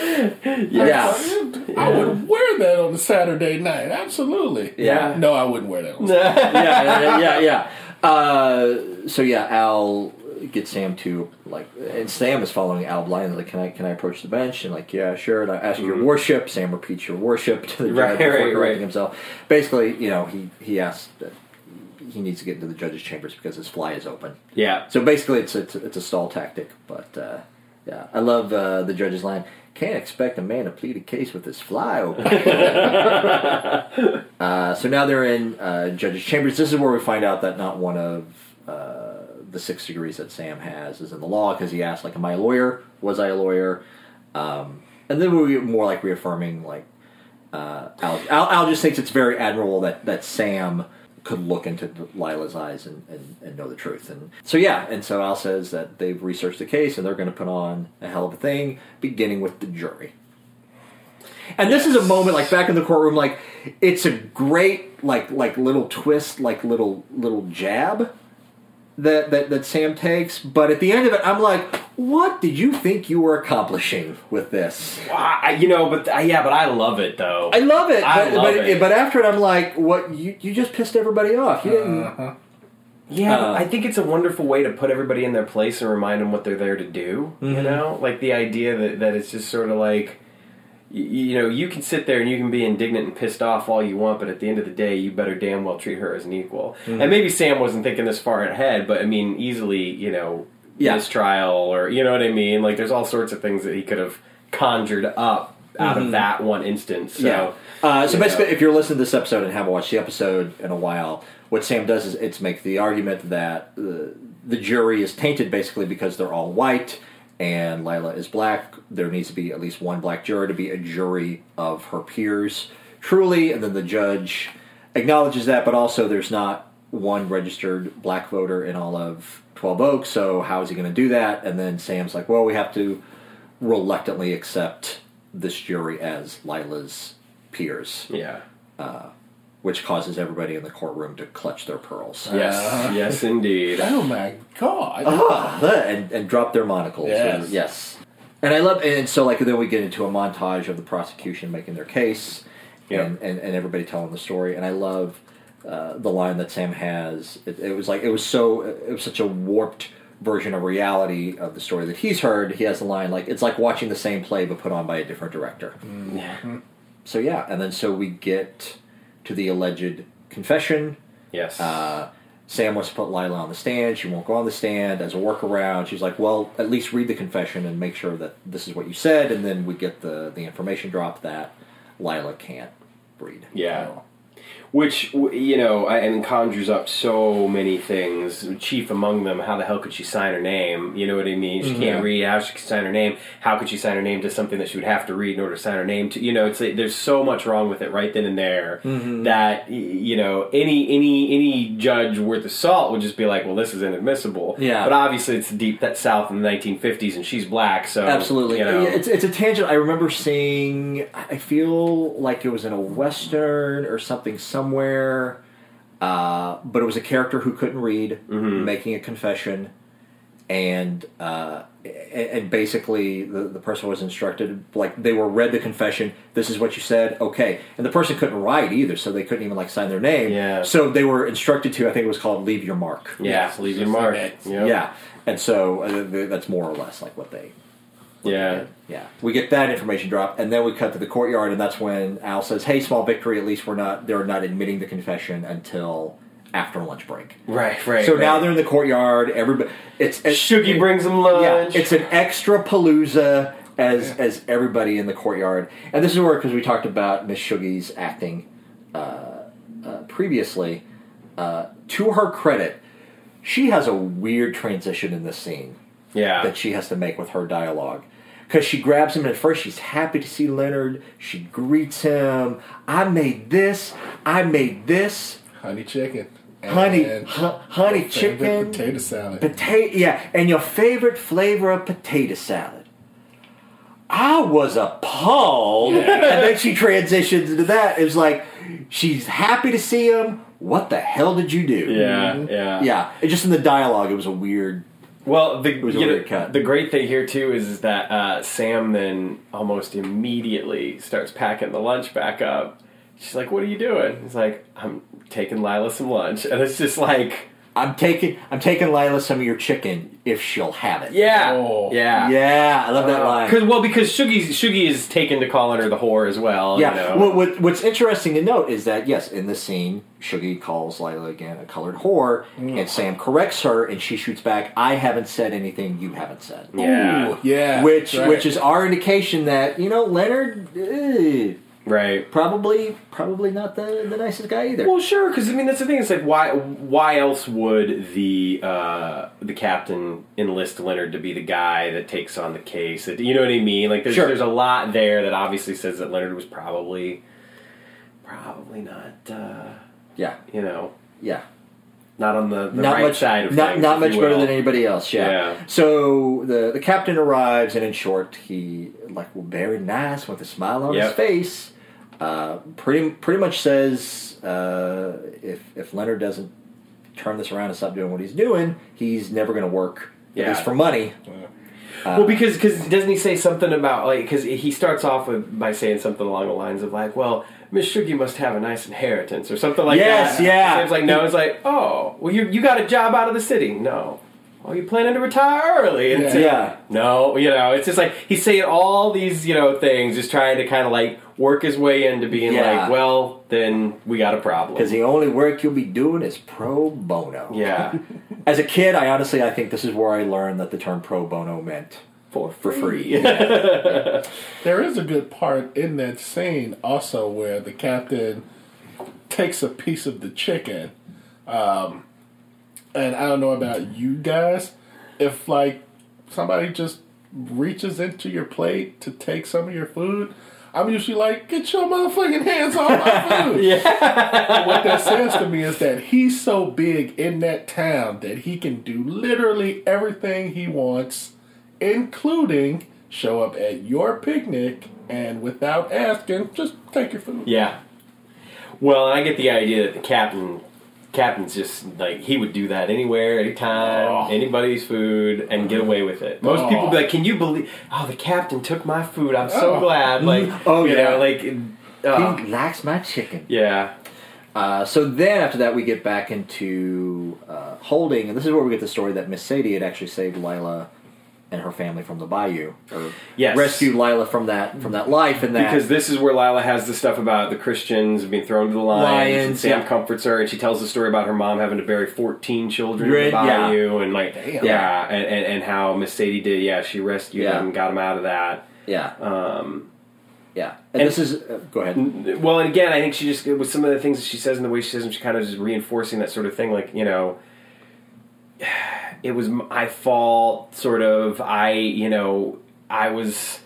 I would wear that on a Saturday night. Absolutely. Yeah. No, I wouldn't wear that on yeah, yeah, yeah, yeah. Uh, so yeah, Al gets Sam to like, and Sam is following Al blindly. Like, can I can I approach the bench? And like, yeah, sure. And I ask your worship. Sam repeats your worship to the judge Right, before right, correcting right. himself. Basically, you know, he he asks that he needs to get into the judge's chambers because his fly is open. Yeah. So basically, it's it's, it's a stall tactic. But uh, yeah, I love uh, the judge's line. Can't expect a man to plead a case with his fly open. uh, so now they're in uh, judge's chambers. This is where we find out that not one of uh, the six degrees that Sam has is in the law, because he asked, like, am I a lawyer? Was I a lawyer? Um, and then we get more like reaffirming, like, uh, Al, Al, Al just thinks it's very admirable that, that Sam could look into Lila's eyes and, and, and know the truth. And so, yeah, and so Al says that they've researched the case and they're going to put on a hell of a thing, beginning with the jury. And this is a moment, like, back in the courtroom, like, it's a great, like, like little twist, like, little little jab that, that, that Sam takes. But at the end of it, I'm like, what did you think you were accomplishing with this? I, you know, but uh, yeah, but I love it though. I love it, I but, love but, it. but after it, I'm like, what? You you just pissed everybody off. You didn't. Uh-huh. Yeah, Uh, but I think it's a wonderful way to put everybody in their place and remind them what they're there to do. You Mhm. know, like the idea that, that it's just sort of like, you, you know, you can sit there and you can be indignant and pissed off all you want, but at the end of the day, you better damn well treat her as an equal. Mhm. And maybe Sam wasn't thinking this far ahead, but I mean, easily, you know, Yeah. mistrial or, you know what I mean? Like, there's all sorts of things that he could have conjured up out Mhm. of that one instance. So, Yeah. Uh, so you basically, know. if you're listening to this episode and haven't watched the episode in a while, what Sam does is it's make the argument that the, the jury is tainted basically because they're all white and Lila is black. There needs to be at least one black juror to be a jury of her peers, truly. And then the judge acknowledges that, but also there's not one registered black voter in all of Twelve Oaks. So how is he going to do that? And then Sam's like, well, we have to reluctantly accept this jury as Lila's peers, Yeah. which causes everybody in the courtroom to clutch their pearls. Yes, Uh-huh. yes, indeed. Oh my god! Ah, and, and drop their monocles. Yes. yes. And I love, and so like then we get into a montage of the prosecution making their case, Yeah. and, and, and everybody telling the story. And I love uh, the line that Sam has. It, it was like it was so it was such a warped version of reality of the story that he's heard. He has the line like it's like watching the same play but put on by a different director. Yeah. So yeah, and then so we get to the alleged confession. Yes. Uh, Sam wants to put Lila on the stand. She won't go on the stand as a workaround. She's like, well, at least read the confession and make sure that this is what you said. And then we get the, the information drop that Lila can't breed. Yeah. Which, w- you know, I- and conjures up so many things. Chief among them, how the hell could she sign her name? You know what I mean? She Mhm. can't read. How she could sign her name? How could she sign her name to something that she would have to read in order to sign her name to? You know, it's like, there's so much wrong with it right then and there Mhm. that, y- you know, any any any judge worth of salt would just be like, well, this is inadmissible. Yeah. But obviously it's deep that South in the nineteen fifties, and she's black, so Absolutely. You know, Yeah, It's, it's a tangent. I remember seeing, I feel like it was in a Western or something somewhere, uh, but it was a character who couldn't read Mhm. making a confession, and uh, and and basically the, the person was instructed, like they were read the confession, this is what you said, okay. And the person couldn't write either, so they couldn't even like sign their name. Yeah. So they were instructed to, I think it was called leave your mark. yeah, Yes, leave your just mark. like that. Yep. Yeah. And so uh, th- that's more or less like what they Yeah. yeah, we get that information drop, and then we cut to the courtyard, and that's when Al says, "Hey, small victory. At least we're not. They're not admitting the confession until after lunch break." Right, right. So right. now they're in the courtyard. Everybody, it's, it's Shuggy it- brings them Yeah, lunch. it's an extra palooza as as everybody in the courtyard, and this is where because we talked about Miss Shuggy's acting uh, uh, previously. Uh, to her credit, she has a weird transition in this scene yeah. that she has to make with her dialogue. Because she grabs him, and at first she's happy to see Leonard. She greets him. I made this. I made this. Honey chicken. And Honey, hu- honey your favorite chicken. Potato salad. Potato, yeah, and your favorite flavor of potato salad. I was appalled. And then she transitions into that. It was like, she's happy to see him. What the hell did you do? Yeah, yeah. Yeah, it just in the dialogue, it was a weird... Well, the was a you know, weird cut. the great thing here too is, is that uh, Sam then almost immediately starts packing the lunch back up. She's like, "What are you doing?" He's like, "I'm taking Lila some lunch," and it's just like, I'm taking I'm taking Lila some of your chicken if she'll have it. yeah, Oh. yeah, Yeah, I love that line. Because well, because Shuggy Shuggy is taken to calling her the whore as well. Yeah. you know? What, what, what's interesting to note is that, yes, in this scene, Shuggy calls Lila again a colored whore, and Sam corrects her, and she shoots back, I haven't said anything you haven't said. yeah, Ooh, yeah. Which right. which is our indication that, you know, Leonard, eh, right. probably probably not the, the nicest guy either. Well, sure, because I mean that's the thing. It's like why why else would the uh, the captain enlist Leonard to be the guy that takes on the case? You know what I mean? Like there's Sure. there's a lot there that obviously says that Leonard was probably probably not uh, yeah, you know yeah. not on the, the not right much, side of not, things. Not if much you better will. than anybody else, yeah. Yeah. So the, the captain arrives, and in short, he, like, well, very nice with a smile on Yep. his face, uh, pretty pretty much says uh, if, if Leonard doesn't turn this around and stop doing what he's doing, he's never going to work, Yeah. at least for money. Uh, well, because cause doesn't he say something about, like, because he starts off with by saying something along the lines of, like, well, Miss Shuggy must have a nice inheritance or something like Yes, that. yeah. It's like, no, it's like, oh, well, you you got a job out of the city. No. Oh, you planning to retire early? And it's Yeah. like, Yeah. no, you know, it's just like he's saying all these, you know, things, just trying to kind of like work his way into being Yeah. like, well, then we got a problem. Because the only work you'll be doing is pro bono. Yeah. As a kid, I honestly, I think this is where I learned that the term pro bono meant For for free. There is a good part in that scene also where the captain takes a piece of the chicken. Um, and I don't know about you guys, if like somebody just reaches into your plate to take some of your food, I'm usually like, get your motherfucking hands off my food. Yeah. What that says to me is that he's so big in that town that he can do literally everything he wants, including show up at your picnic and without asking, just take your food. Yeah. Well, I get the idea that the captain, captain's just like, he would do that anywhere, anytime, Oh. anybody's food, and get away with it. Most Oh. people be like, can you believe, oh, the captain took my food, I'm so Oh. glad. Like, Oh, you yeah. know, like, uh, He likes my chicken. yeah. Uh, so then after that, we get back into uh, holding, and this is where we get the story that Miss Sadie had actually saved Lila and her family from the bayou, or Yes. rescued Lila from that from that life, and that Because this is where Lila has the stuff about the Christians being thrown to the lions, Lions, and Sam yeah. comforts her, and she tells the story about her mom having to bury fourteen children in the Right, yeah. bayou, and like, Damn. yeah, and, and, and how Miss Sadie did, yeah, she rescued Yeah. them and got them out of that. yeah, Um, yeah. And, and- this is uh, go ahead. well, and again, I think she just, with some of the things that she says and the way she says them, she kind of just reinforcing that sort of thing, like, you know, it was my fault, sort of, I, you know, I was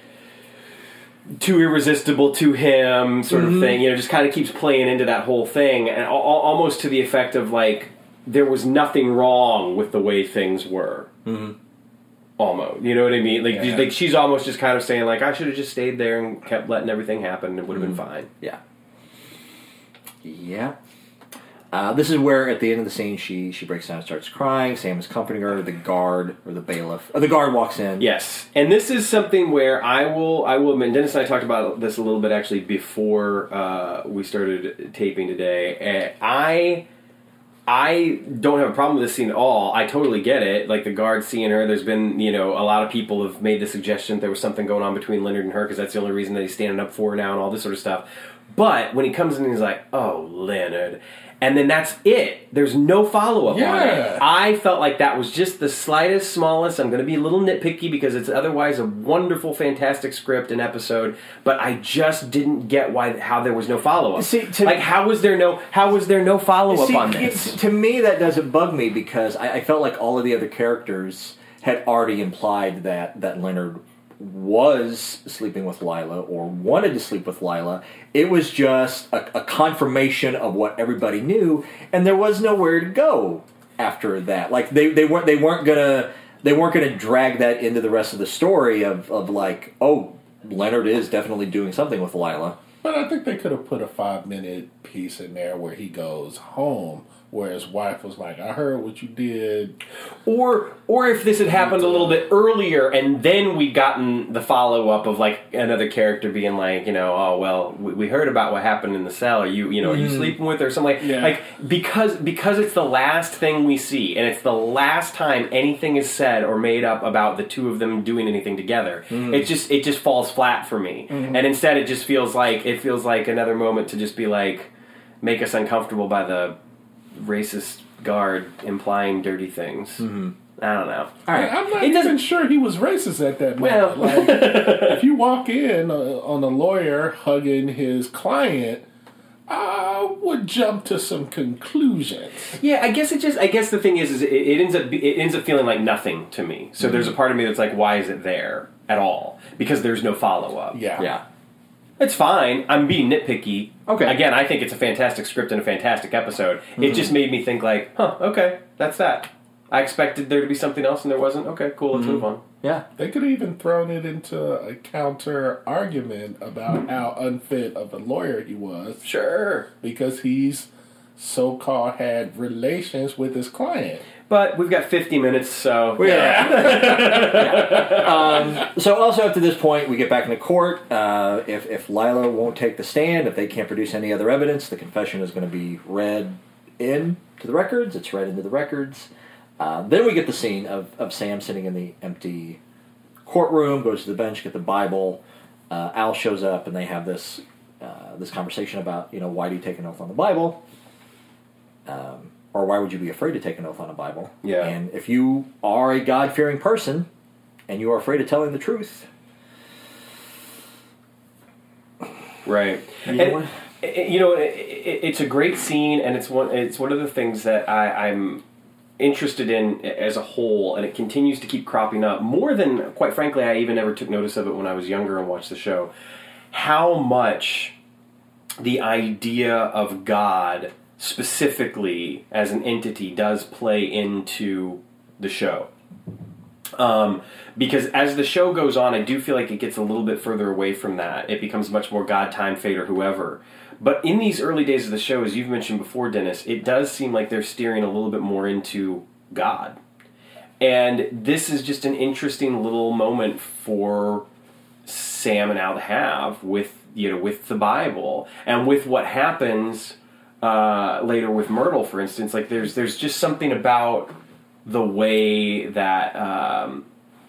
too irresistible to him, sort of thing, you know, just kind of keeps playing into that whole thing, and al- al- almost to the effect of, like, there was nothing wrong with the way things were. Mm-hmm. Almost, you know what I mean? Like, Yeah. like she's almost just kind of saying, like, I should have just stayed there and kept letting everything happen, and it would have been fine. Yeah, yeah. Uh, this is where, at the end of the scene, she she breaks down and starts crying. Sam is comforting her. The guard or the bailiff, or the guard walks in. Yes, and this is something where I will, I will admit, Dennis and I talked about this a little bit actually before uh, we started taping today. And I, I don't have a problem with this scene at all. I totally get it. Like the guard seeing her, there's been, you know, a lot of people have made the suggestion there was something going on between Leonard and her because that's the only reason that he's standing up for her now and all this sort of stuff. But when he comes in, he's like, "Oh, Leonard." And then that's it. There's no follow-up on Yeah. it. I felt like that was just the slightest, smallest. I'm going to be a little nitpicky because it's otherwise a wonderful, fantastic script and episode. But I just didn't get why how there was no follow-up. See, to- like how was there no how was there no follow-up See, on this? it- to me, that doesn't bug me because I, I felt like all of the other characters had already implied that that Leonard was sleeping with Lila or wanted to sleep with Lila. It was just a, a confirmation of what everybody knew, and there was nowhere to go after that. Like they, they weren't they weren't gonna they weren't gonna drag that into the rest of the story of, of like, oh, Leonard is definitely doing something with Lila. But I think they could have put a five minute piece in there where he goes home, where his wife was like, I heard what you did. Or or if this had happened a little bit earlier and then we'd gotten the follow-up of like another character being like, you know, oh well, we, we heard about what happened in the cell. Are you you know, are you sleeping with her or something like Yeah. like because because it's the last thing we see and it's the last time anything is said or made up about the two of them doing anything together. It just it just falls flat for me. And instead it just feels like it feels like another moment to just be like make us uncomfortable by the racist guard implying dirty things. Mm-hmm. I don't know. All right. I'm not It doesn't- even sure he was racist at that Well- moment. Like, if you walk in uh, on a lawyer hugging his client, I would jump to some conclusions. Yeah, I guess it just. I guess the thing is, is it, it ends up it ends up feeling like nothing to me. So there's a part of me that's like, why is it there at all? Because there's no follow up. Yeah. Yeah. It's fine. I'm being nitpicky. Okay. Again, I think it's a fantastic script and a fantastic episode. It just made me think like, huh, okay, that's that. I expected there to be something else and there wasn't. Okay, cool, let's move on. Yeah. They could have even thrown it into a counter argument about how unfit of a lawyer he was Sure. because he's so-called had relations with his client. But we've got fifty minutes, so... Yeah. yeah. Um, so also up to this point, we get back into court. Uh, if, if Lila won't take the stand, if they can't produce any other evidence, the confession is going to be read in to the records. It's read into the records. Uh, then we get the scene of, of Sam sitting in the empty courtroom, goes to the bench, get the Bible. Uh, Al shows up, and they have this uh, this conversation about, you know, why do you take an oath on the Bible? Um, or why would you be afraid to take an oath on a Bible? Yeah. And if you are a God-fearing person, and you are afraid of telling the truth... Right. You know, and, and, you know, it, it, it's a great scene, and it's one, it's one of the things that I, I'm interested in as a whole, and it continues to keep cropping up, more than, quite frankly, I even ever took notice of it when I was younger and watched the show, how much the idea of God specifically as an entity does play into the show. Um, because as the show goes on, I do feel like it gets a little bit further away from that. It becomes much more God, time, fate, or whoever. But in these early days of the show, as you've mentioned before, Dennis, it does seem like they're steering a little bit more into God. And this is just an interesting little moment for Sam and Al to have with, you know, with the Bible and with what happens uh, later with Myrtle, for instance. Like there's there's just something about the way that um,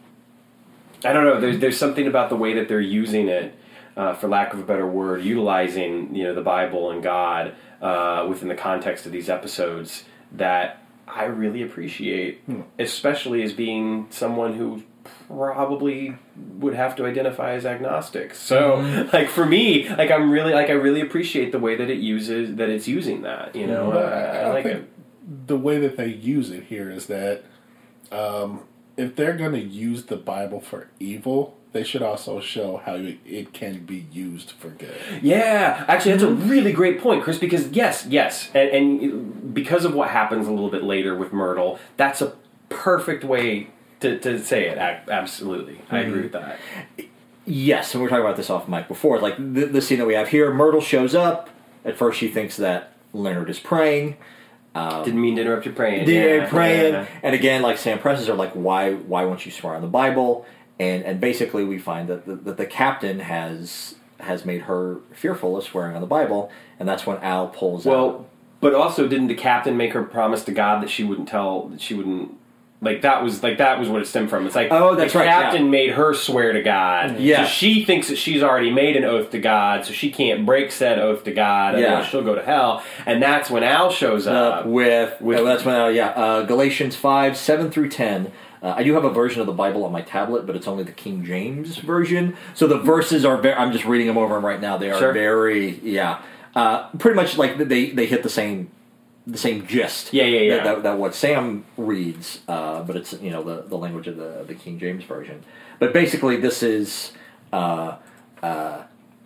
I don't know. There's there's something about the way that they're using it, uh, for lack of a better word, utilizing, you know, the Bible and God uh, within the context of these episodes that I really appreciate, hmm. especially as being someone who probably would have to identify as agnostic. So, mm-hmm. like for me, like I'm really like I really appreciate the way that it uses that it's using that. You know, But I, I, I like it. The way that they use it here is that um, if they're going to use the Bible for evil, they should also show how it, it can be used for good. Yeah, actually, that's a really great point, Chris, because yes, yes, and, and because of what happens a little bit later with Myrtle, that's a perfect way to, to say it. Absolutely. I agree with that. Yes, and we were talking about this off mic before. Like, the, the scene that we have here, Myrtle shows up. At first she thinks that Leonard is praying. Um, Didn't mean to interrupt your praying. Didn't yeah, praying. Yeah. And again, like Sam presses her, like, why why won't you swear on the Bible? And and basically we find that the, that the captain has has made her fearful of swearing on the Bible, and that's when Al pulls well, out. Well, but also didn't the captain make her promise to God that she wouldn't tell, that she wouldn't, like that was like that was what it stemmed from. It's like, oh, that's the right, captain yeah. made her swear to God. Yeah. So she thinks that she's already made an oath to God, so she can't break said oath to God, and yeah. she'll go to hell. And that's when Al shows up. Uh, with, with uh, that's when, uh, yeah, uh, Galatians five, seven through ten. Uh, I do have a version of the Bible on my tablet, but it's only the King James version. So the verses are very, I'm just reading them over them right now. They are sure. very, yeah. Uh, pretty much like they, they hit the same the same gist. Yeah, yeah, yeah. That, that, that what Sam reads, uh, but it's, you know, the, the language of the, the King James version. But basically this is uh, uh,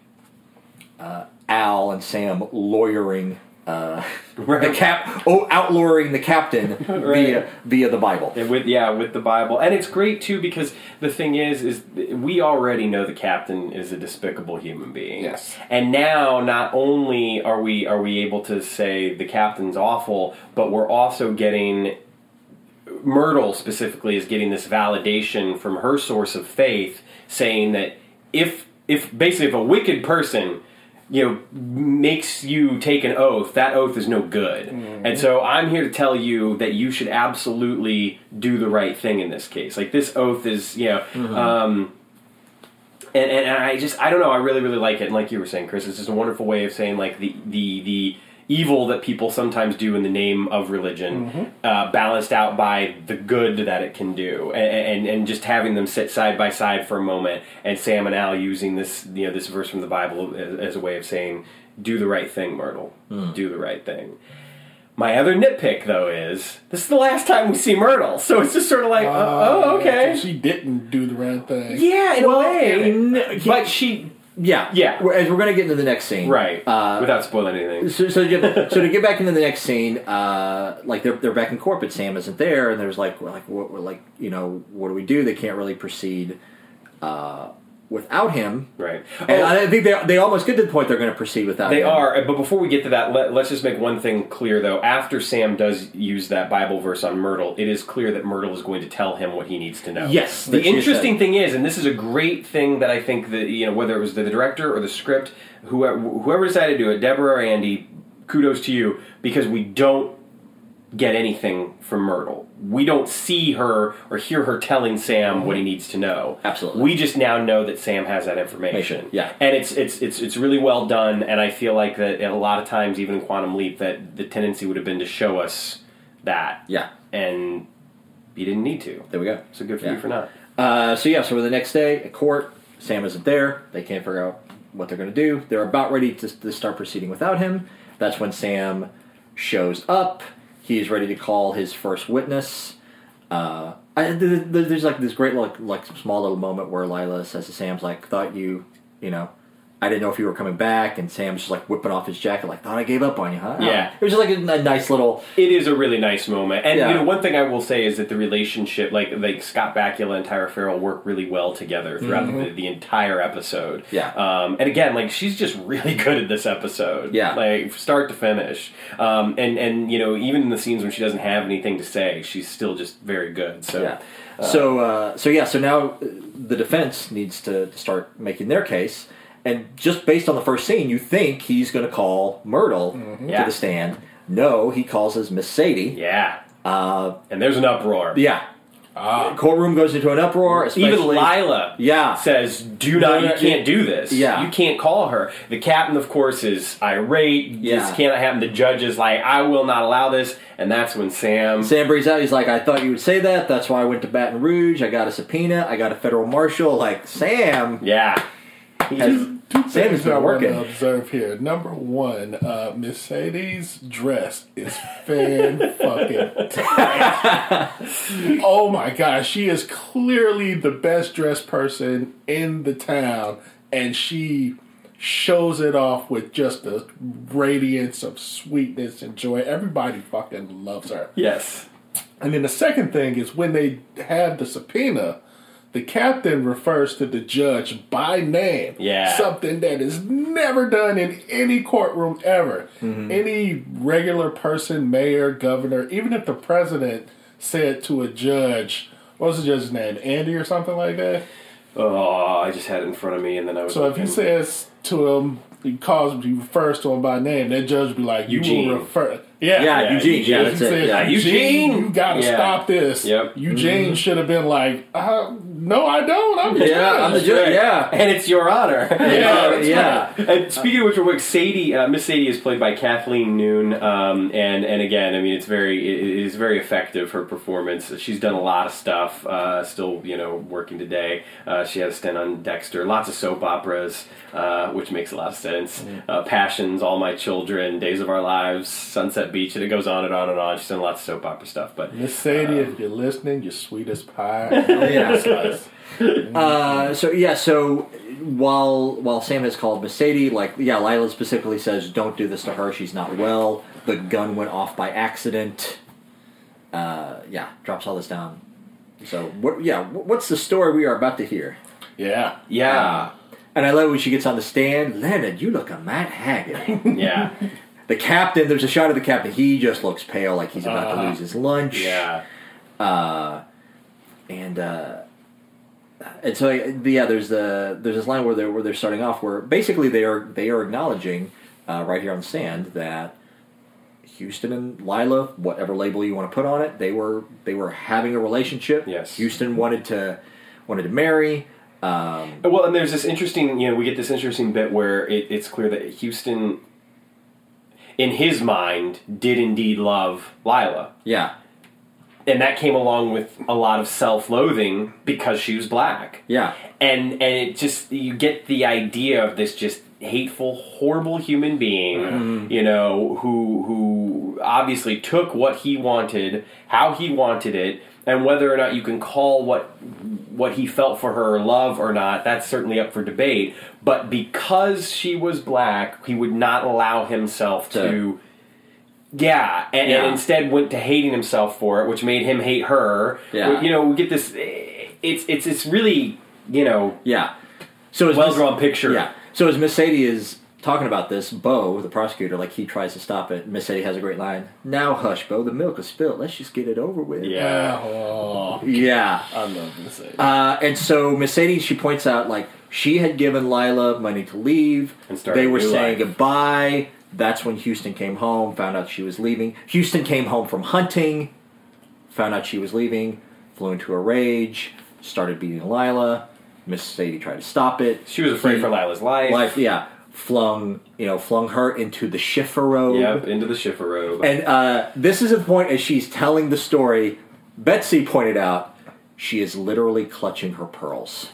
uh, Al and Sam lawyering Uh, right. the cap, oh, outlawing the captain right. via via the Bible. And with yeah, with the Bible, and it's great too because the thing is, is we already know the captain is a despicable human being. Yes. And now, not only are we are we able to say the captain's awful, but we're also getting Myrtle specifically is getting this validation from her source of faith, saying that if if basically if a wicked person, you know, makes you take an oath, that oath is no good. Mm-hmm. And so I'm here to tell you that you should absolutely do the right thing in this case. Like, this oath is, you know, mm-hmm. um, and, and I just, I don't know, I really, really like it. And like you were saying, Chris, it's just a wonderful way of saying, like, the, the, the evil that people sometimes do in the name of religion, mm-hmm. uh, balanced out by the good that it can do, and, and and just having them sit side by side for a moment, and Sam and Al using this, you know, this verse from the Bible as, as a way of saying, "Do the right thing, Myrtle. Mm. Do the right thing." My other nitpick, though, is this is the last time we see Myrtle, so it's just sort of like, uh, oh, oh, okay, so she didn't do the right thing. Yeah, in well, a way, n- but she. Yeah, yeah. We're, as we're going to get into the next scene, right? Uh, Without spoiling anything. So, so, to get, so to get back into the next scene, uh, like they're they're back in court, but Sam isn't there, and there's like, we're like, what, we're like, you know, what do we do? They can't really proceed uh, without him. Right. And Oh, I think they they almost get to the point they're going to proceed without they him. are, but before we get to that, let, let's just make one thing clear, though. After Sam does use that Bible verse on Myrtle, it is clear that Myrtle is going to tell him what he needs to know. Yes, The that she interesting said. thing is, and this is a great thing that I think that, you know, whether it was the director or the script, whoever, whoever decided to do it, Deborah or Andy, kudos to you, because we don't get anything from Myrtle. We don't see her or hear her telling Sam what he needs to know. Absolutely. We just now know that Sam has that information. Yeah. And it's it's it's it's really well done, and I feel like that a lot of times, even in Quantum Leap, that the tendency would have been to show us that. Yeah. And you didn't need to. There we go. So good for Yeah. you for not. Uh, so yeah, so the next day at court, Sam isn't there. They can't figure out what they're going to do. They're about ready to, to start proceeding without him. That's when Sam shows up. He's ready to call his first witness. Uh, I, th- th- there's like this great like like small little moment where Lila says to Sam's like, "Thought you, you know, I didn't know if you were coming back," and Sam's just like whipping off his jacket like, "Thought I gave up on you, huh?" Yeah. It was just like a, a nice little. It is a really nice moment, and Yeah. you know, one thing I will say is that the relationship, like like Scott Bakula and Tyra Farrell, work really well together throughout the, the entire episode. Yeah. Um, and again, like she's just really good at this episode. Yeah. Like start to finish. Um, and and you know, even in the scenes when she doesn't have anything to say, she's still just very good. So. Yeah. So uh, so yeah. So now uh, the defense needs to, to start making their case. And just based on the first scene, you think he's going to call Myrtle to Yeah. the stand. No, he calls as Miss Sadie. Yeah. Uh, And there's an uproar. yeah. Ah. Courtroom goes into an uproar. Especially, Even Lila Yeah. says, do not, you can't do this. Yeah. You can't call her. The captain, of course, is irate. Yeah. This cannot happen. The judge is like, I will not allow this. And that's when Sam... Sam breathes out. He's like, I thought you would say that. That's why I went to Baton Rouge. I got a subpoena. I got a federal marshal. Like, Sam Yeah. has... Two Sam things has been I want working. to observe here. Number one, uh, Miss Sadie's dress is fan fucking Oh my gosh, she is clearly the best dressed person in the town, and she shows it off with just a radiance of sweetness and joy. Everybody fucking loves her. Yes. And then the second thing is when they have the subpoena, the captain refers to the judge by name. Yeah. Something that is never done in any courtroom ever. Mm-hmm. Any regular person, mayor, governor, even if the president said to a judge, what was the judge's name? Andy or something like that? Oh, I just had it in front of me, and then I was So if he looking. says to him, he calls, he refers to him by name, that judge be like, you Eugene. will refer. Yeah, Yeah, Yeah, Eugene. Eugene. Yeah, If that's he it. said, Yeah. Eugene. you gotta Yeah. stop this. Yep. Eugene should have been like, uh, no, I don't. I'm the Yeah, I'm the judge. judge. Yeah. And it's your honor. Yeah, that's yeah. And speaking of which, real quick, Sadie, uh, Miss Sadie is played by Kathleen Noon, um, and and again, I mean, it's very it is very effective, her performance. She's done a lot of stuff. Uh, still, you know, working today. Uh, she has a stint on Dexter, lots of soap operas, uh, which makes a lot of sense. Uh, Passions, All My Children, Days of Our Lives, Sunset Beach, and it goes on and on and on. She's done lots of soap opera stuff, but Miss Sadie, if you're listening, you're sweet as pie. Yeah. Slice. Uh, so yeah, so while while Sam has called Miss Sadie, like yeah, Lila specifically says, "Don't do this to her. She's not well. The gun went off by accident." Uh, yeah, drops all this down. So what? Yeah, wh- what's the story we are about to hear? Yeah. yeah, And I love when she gets on the stand. Leonard, you look a mad haggard. yeah, The captain. There's a shot of the captain. He just looks pale, like he's about to Uh-huh. lose his lunch. yeah. Uh, and uh, and so yeah, there's the there's this line where they're where they're starting off where basically they are they are acknowledging uh, right here on the stand that Houston and Lila, whatever label you want to put on it, they were they were having a relationship. Yes. Houston wanted to wanted to marry. Um, Well, and there's this interesting, you know, we get this interesting bit where it, it's clear that Houston, in his mind, did indeed love Lila. yeah, And that came along with a lot of self-loathing because she was black. yeah, And and it just, you get the idea of this just hateful, horrible human being, you know, who who obviously took what he wanted, how he wanted it, and whether or not you can call what what he felt for her love or not, that's certainly up for debate. But because she was black, he would not allow himself to... To- yeah, and, Yeah. and instead went to hating himself for it, which made him hate her. Yeah. You know, we get this... It's, it's, it's really, you know... yeah. So as well Miss- drawn picture. Yeah. So as Miss Sadie is talking about this, Bo, the prosecutor, like he tries to stop it. Miss Sadie has a great line. Now hush, Bo. The milk is spilled. Let's just get it over with. Yeah. Oh, Yeah. I love this. Uh, and so Miss Sadie, she points out, like, she had given Lila money to leave. And start they a were new saying life. goodbye. That's when Houston came home, found out she was leaving. Houston came home from hunting, found out she was leaving, flew into a rage, started beating Lila. Miss Sadie tried to stop it. She was afraid He- for Lila's life. Life, yeah. Flung, you know, flung her into the Schiffer robe. Yep, into the Schiffer robe. And uh, this is a point as she's telling the story. Betsy pointed out she is literally clutching her pearls.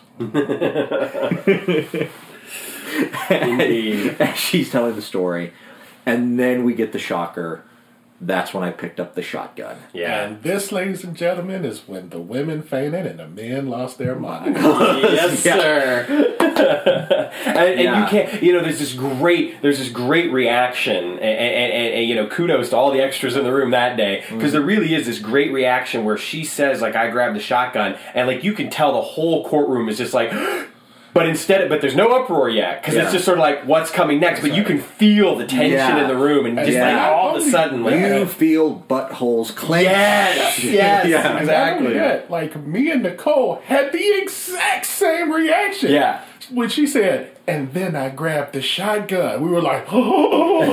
Indeed. As she's telling the story. And then we get the shocker. That's when I picked up the shotgun. Yeah. And this, ladies and gentlemen, is when the women fainted and the men lost their mind. Yes, Yeah. sir. and and Yeah. you can't, you know, there's this great, there's this great reaction, and, and, and, and you know, kudos to all the extras in the room that day, because there really is this great reaction where she says, like, I grabbed the shotgun, and like you can tell the whole courtroom is just like. But instead, but there's no uproar yet because Yeah. it's just sort of like what's coming next. But you can feel the tension Yeah. in the room, and just Yeah. like all of a sudden, like, You feel buttholes clench. yes, yes, Yeah. And not exactly. only that, like me and Nicole had the exact same reaction. Yeah. When she said, and then I grabbed the shotgun, we were like, oh.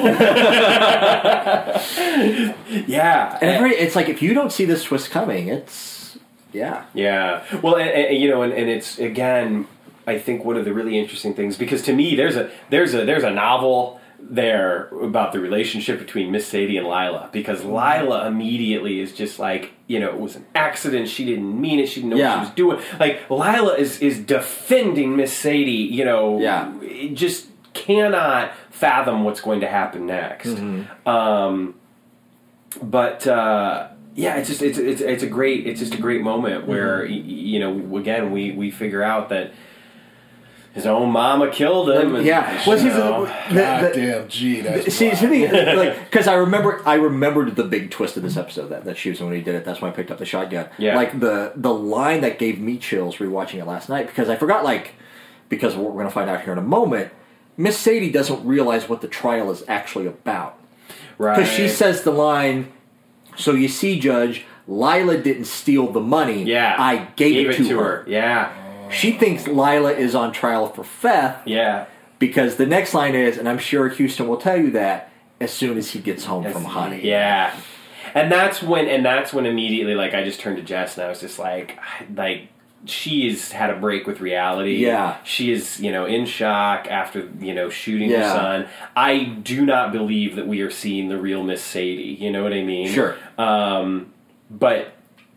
Yeah, Every, it's like if you don't see this twist coming, it's yeah. Yeah. Well, and, and, you know, and, and it's again, I think one of the really interesting things, because to me, there's a there's a there's a novel there about the relationship between Miss Sadie and Lila, because Lila immediately is just like, you know, it was an accident. She didn't mean it. She didn't know Yeah. what she was doing. Like Lila is is defending Miss Sadie. You know, Yeah. it just cannot fathom what's going to happen next. Mm-hmm. Um, but. Uh, Yeah, it's just it's it's it's a great it's just a great moment where Mm-hmm. y- you know again we, we figure out that his own mama killed him. And, Yeah. you Well, he's- know. the- the- Goddamn, gee, that's See, wild. see the, like, because I remember, I remembered the big twist of this episode that that she was when he did it. That's why I picked up the shotgun. Yeah. Like the the line that gave me chills rewatching it last night, because I forgot, like, because what we're going to find out here in a moment. Miss Sadie doesn't realize what the trial is actually about, right? because she says the line. So you see, Judge, Lila didn't steal the money. yeah, I gave, it, to, her. Yeah, She thinks Lila is on trial for theft. yeah. Because the next line is, and I'm sure Houston will tell you that, as soon as he gets home from hunting. Yeah, and that's when and that's when immediately like I just turned to Jess and I was just like like. She has had a break with reality. Yeah. She is, you know, in shock after, you know, shooting her Yeah. son. I do not believe that we are seeing the real Miss Sadie. You know what I mean? Sure. Um, but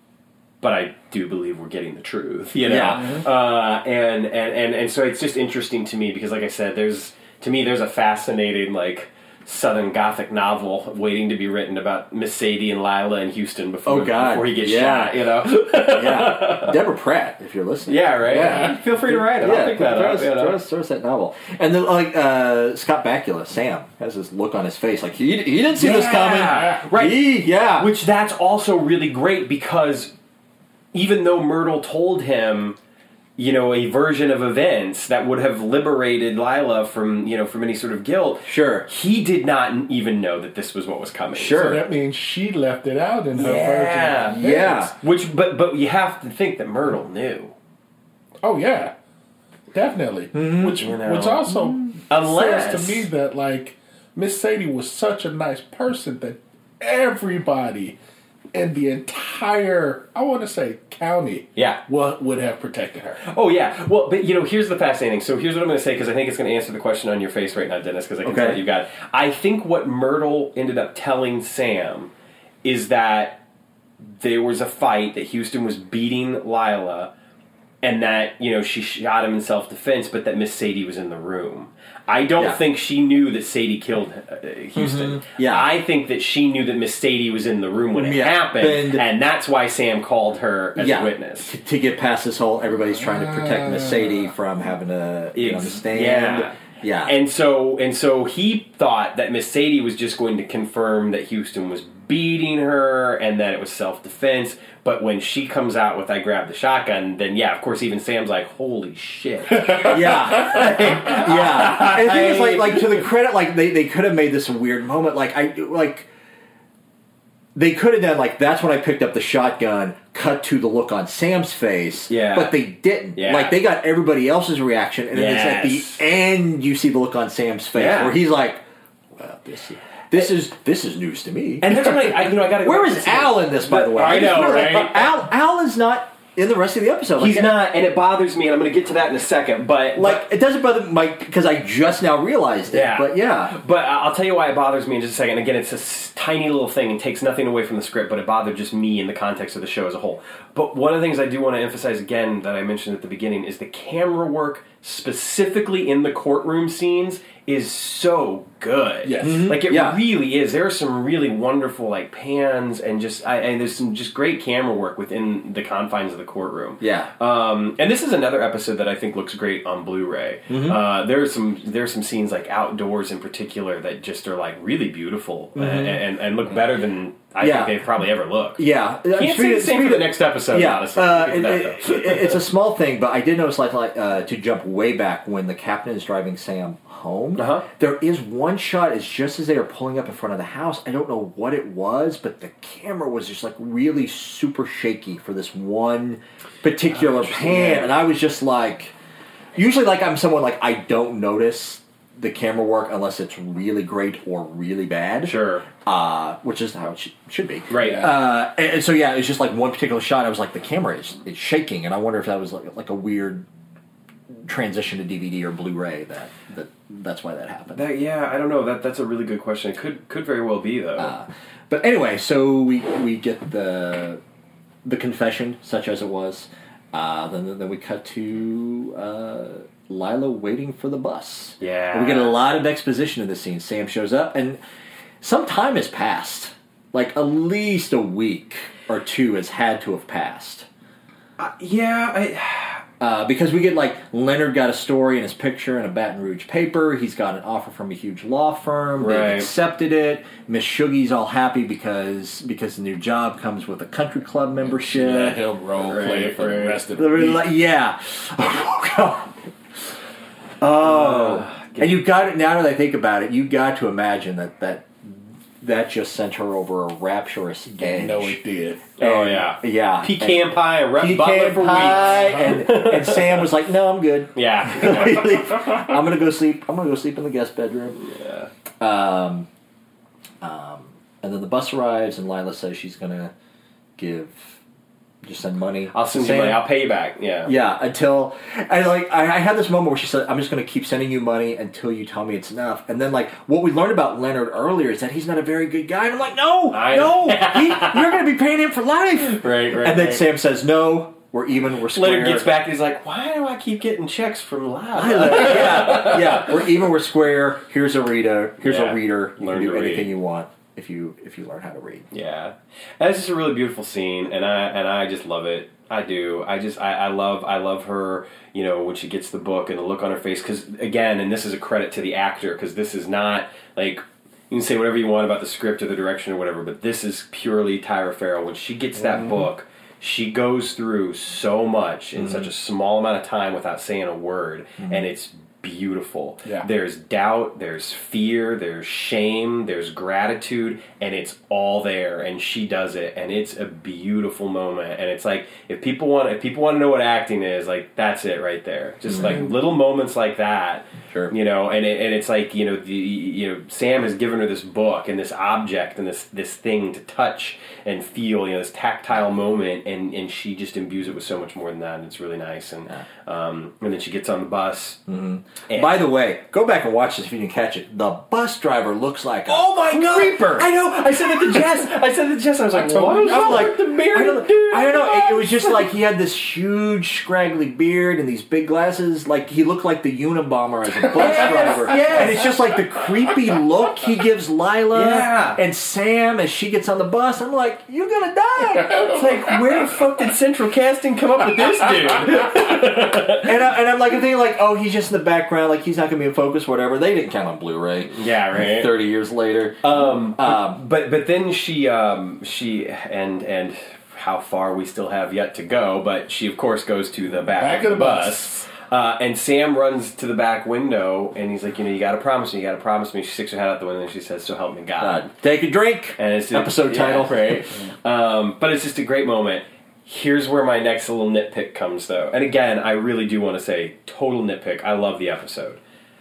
but I do believe we're getting the truth. You know? Yeah. Uh, and, and, and, and so it's just interesting to me because, like I said, there's to me there's a fascinating like Southern Gothic novel waiting to be written about Miss Sadie and Lila in Houston before, Oh, God. before he gets Yeah. shot. You know? Yeah. Deborah Pratt, if you're listening. Yeah, right. Yeah. Feel free to write it. Yeah, I'll pick that throw up. us, You know? throw, us, throw us that novel. And then, like, uh, Scott Bakula, Sam, has this look on his face, like, he, he didn't see this Yeah. coming. Right. He, yeah. Which that's also really great because even though Myrtle told him, you know, a version of events that would have liberated Lila from, you know, from any sort of guilt, Sure. he did not even know that this was what was coming. Sure. So that means she left it out in her Yeah. version. Of Yeah. events. Which, but but you have to think that Myrtle knew, Oh yeah, definitely. Which You know. which also unless says to me that like Miss Sadie was such a nice person that everybody in the entire, I want to say, county, Yeah. would would have protected her. Oh yeah, well, but you know, here's the fascinating. So here's what I'm going to say because I think it's going to answer the question on your face right now, Dennis. Because I can Okay. tell you got it. I think what Myrtle ended up telling Sam is that there was a fight that Houston was beating Lila, and that you know she shot him in self defense, but that Miss Sadie was in the room. I don't Yeah. think she knew that Sadie killed uh, Houston. Yeah. I think that she knew that Miss Sadie was in the room when it Yeah. happened, And- and that's why Sam called her as Yeah. a witness. To, to get past this whole, everybody's trying to protect Miss Sadie from having to get on the stand. Yeah. Yeah. And so and so he thought that Miss Sadie was just going to confirm that Houston was beating her and that it was self-defense. But when she comes out with "I grabbed the shotgun," then yeah, of course, even Sam's like, "Holy shit!" yeah, yeah. And the thing is, like, like to the credit, like they, they could have made this a weird moment. Like I like they could have done like that's when I picked up the shotgun. Cut to the look on Sam's face, yeah, but they didn't. Yeah. Like they got everybody else's reaction, and then Yes. it's at the end you see the look on Sam's face Yeah. where he's like, "Well, this is." This is this is news to me. And that's when I, I you know, I got to. Where is Al in this, by the way? I know, just realized right? Al Al is not in the rest of the episode. Like, He's not, and it bothers me, and I'm going to get to that in a second. But Like it doesn't bother Mike because I just now realized it. Yeah. But yeah, But I'll tell you why it bothers me in just a second. Again, it's a s- tiny little thing and takes nothing away from the script, but it bothered just me in the context of the show as a whole. But one of the things I do want to emphasize again that I mentioned at the beginning is the camera work, specifically in the courtroom scenes, is so good. Yes. Mhm. Like it Yeah. really is. There are some really wonderful like pans and just I, and there's some just great camera work within the confines of the courtroom. yeah. Um, and this is another episode that I think looks great on Blu-ray. Mm-hmm. Uh, there's some there's some scenes like outdoors in particular that just are like really beautiful and, and, and look better than I Mm-hmm. Yeah. think they've probably ever looked. Yeah. Can't say Speaking- the same for the next episode. Yeah, honestly. uh, Get it, to that, it, though. it- it's a small thing, but I did notice, like, like uh, to jump way back when the captain is driving Sam home. Uh-huh. There is one shot. It's just as they are pulling up in front of the house. I don't know what it was, but the camera was just like really super shaky for this one particular Oh, pan, yeah. and I was just like, usually, like I'm someone like I don't notice the camera work unless it's really great or really bad. Sure. Uh, which is how it should, should be. Right. Uh, and, and so yeah, it was just like one particular shot. I was like, the camera is it's shaking, and I wonder if that was like like a weird transition to D V D or Blu-ray. That that that's why that happened. That, yeah, I don't know. That that's a really good question. It could could very well be though. Uh, but anyway, so we we get the the confession, such as it was. Uh, then then we cut to uh, Lila waiting for the bus. Yeah. And we get a lot of exposition in this scene. Sam shows up, and some time has passed. Like, at least a week or two has had to have passed. Uh, yeah, I. Uh, because we get, like, Leonard got a story in his picture in a Baton Rouge paper. He's got an offer from a huge law firm. Right. They've accepted it. Miss Shuggy's all happy because because the new job comes with a country club membership. Let him role play Right, for right. the rest of the They're week. like, yeah. Oh. And you got it, now that I think about it, you got to imagine that that, that just sent her over a rapturous edge. No, it did. Oh yeah. Yeah. Pecan pie and Rep Butler Pecan for pie, weeks. and, and Sam was like, "No, I'm good. Yeah. I'm gonna go sleep. I'm gonna go sleep in the guest bedroom." Yeah. Um, um, and then the bus arrives, and Lila says she's gonna give, just send money. I'll send to you money. Sam. I'll pay you back. Yeah. Yeah, until I like I, I had this moment where she said, "I'm just going to keep sending you money until you tell me it's enough." And then like what we learned about Leonard earlier is that he's not a very good guy. And I'm like, "No, I- no, he, you're going to be paying him for life." Right. Right. And then right. Sam says, "No, we're even. We're square." Leonard gets back and he's like, "Why do I keep getting checks from Lila?" yeah, yeah, we're even. We're square. Here's a reader. Here's Yeah. a reader. You Learn can do to read. anything you want if you if you learn how to read. Yeah, and it's just a really beautiful scene, and I and I just love it. I do. I just I, I love I love her. You know, when she gets the book and the look on her face. Because again, and this is a credit to the actor, because this is not like you can say whatever you want about the script or the direction or whatever, but this is purely Tyra Farrell. When she gets that Mm-hmm. book, she goes through so much in Mm-hmm. such a small amount of time without saying a word, and it's beautiful. Yeah. There's doubt, there's fear, there's shame, there's gratitude, and it's all there, and she does it, and it's a beautiful moment. And it's like, if people want if people want to know what acting is, like, that's it right there. Just like little moments like that. Sure. You know, and it, and it's like, you know, the you know, Sam has given her this book and this object and this this thing to touch and feel, you know, this tactile moment, and, and she just imbues it with so much more than that, and it's really nice. And um, and then she gets on the bus. Mm-hmm. And- By the way, go back and watch this if you didn't catch it. The bus driver looks like a Oh my god! creeper. I know. I said it to Jess. I said it to Jess. I was like, "What?" totally- I'm I'm like, like, the married I don't, dude. I don't know. It, it was just like he had this huge, scraggly beard and these big glasses. Like he looked like the Unabomber as a bus driver. yes. And it's just like the creepy look he gives Lila Yeah. and Sam as she gets on the bus. I'm like, you're gonna die. It's like, where the fuck did Central Casting come up with this dude? and, I, and I'm like, I'm thinking like, oh, he's just in the background, like he's not gonna be in focus, whatever. They didn't count on Blu-ray. Yeah, right. Thirty years later. Um, Um, but but then she um, she and and how far we still have yet to go. But she of course goes to the back, Back of of the the bus. bus. Uh, and Sam runs to the back window, and he's like, you know, you got to promise me, you got to promise me. She sticks her head out the window, and she says, "So help me God." uh, take a drink. And it's Episode yeah, title. right? um, but it's just a great moment. Here's where my next little nitpick comes, though. And again, I really do want to say, total nitpick. I love the episode.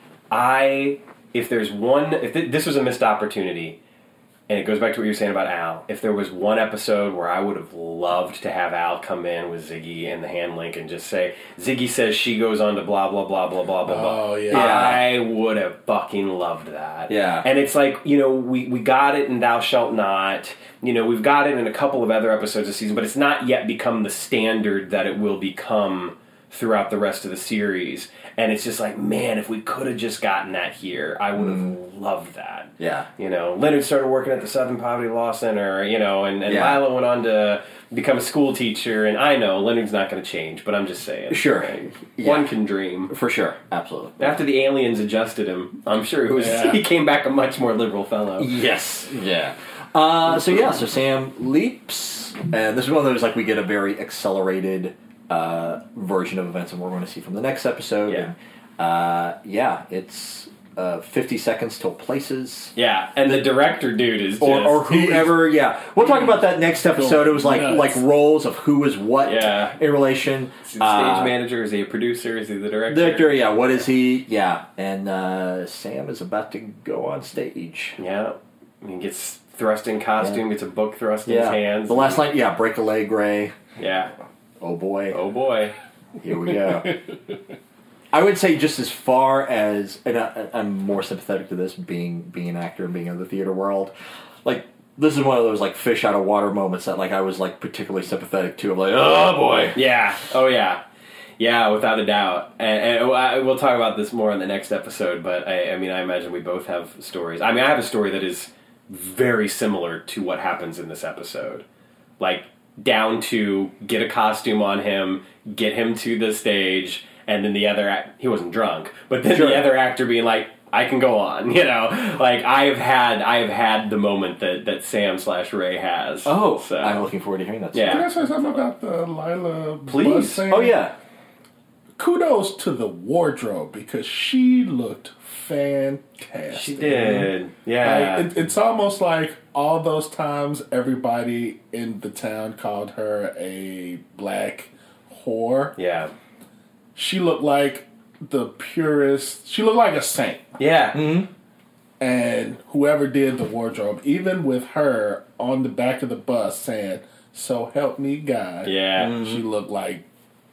I, if there's one, if th- this was a missed opportunity, and it goes back to what you were saying about Al, if there was one episode where I would have loved to have Al come in with Ziggy and the hand link and just say, Ziggy says she goes on to blah, blah, blah, blah, blah, blah, blah. Oh, yeah. I would have fucking loved that. Yeah. And it's like, you know, we, we got it in Thou Shalt Not. You know, we've got it in a couple of other episodes this season, but it's not yet become the standard that it will become throughout the rest of the series. And it's just like, man, if we could have just gotten that here, I would have Mm. loved that. Yeah. You know, Leonard started working at the Southern Poverty Law Center, you know, and, and Yeah. Lila went on to become a school teacher. And I know Leonard's not going to change, but I'm just saying. Sure. right? Yeah. One can dream. For sure. Absolutely. After the aliens adjusted him, I'm sure it was, Yeah. he came back a much more liberal fellow. Yes. Yeah. Uh, so yeah, so Sam leaps, and this is one of those like we get a very accelerated uh, version of events, and we're going to see from the next episode. Yeah. And, uh, yeah, it's uh, fifty seconds till places. Yeah, and the director dude is just... Or, or whoever, yeah. We'll talk about that next episode. It was like Nuts. like roles of who is what Yeah. in relation. Is he the stage Uh, manager? Is he a producer? Is he the director? Director, yeah. What is he? Yeah, and uh, Sam is about to go on stage. Yeah. He gets thrust in costume, Yeah. gets a book thrust in Yeah, his hands. the last line. Yeah, break a leg, Ray. Yeah. Oh boy. Oh boy. Here we go. I would say just as far as, and I, I'm more sympathetic to this, being being an actor and being in the theater world. Like, this is one of those, like, fish out of water moments that, like, I was, like, particularly sympathetic to. I'm like, oh, boy. Yeah. Oh yeah. Yeah, without a doubt. And, and I, we'll talk about this more in the next episode, but I, I mean, I imagine we both have stories. I mean, I have a story that is very similar to what happens in this episode. Like, down to get a costume on him, get him to the stage, and then the other act, he wasn't drunk, but then Sure. the other actor being like, I can go on, you know? Like, I've had I've had the moment that, that Sam slash Ray has. Oh, so. I'm looking forward to hearing that. Yeah. Can I say something about the Lila Please. bus scene? Oh, yeah. Kudos to the wardrobe because she looked fantastic. She did. Yeah. Like, it, it's almost like all those times everybody in the town called her a black whore. yeah. She looked like the purest. She looked like a saint. Yeah. Mm-hmm. And whoever did the wardrobe, even with her on the back of the bus saying, "So help me God," Yeah. she looked like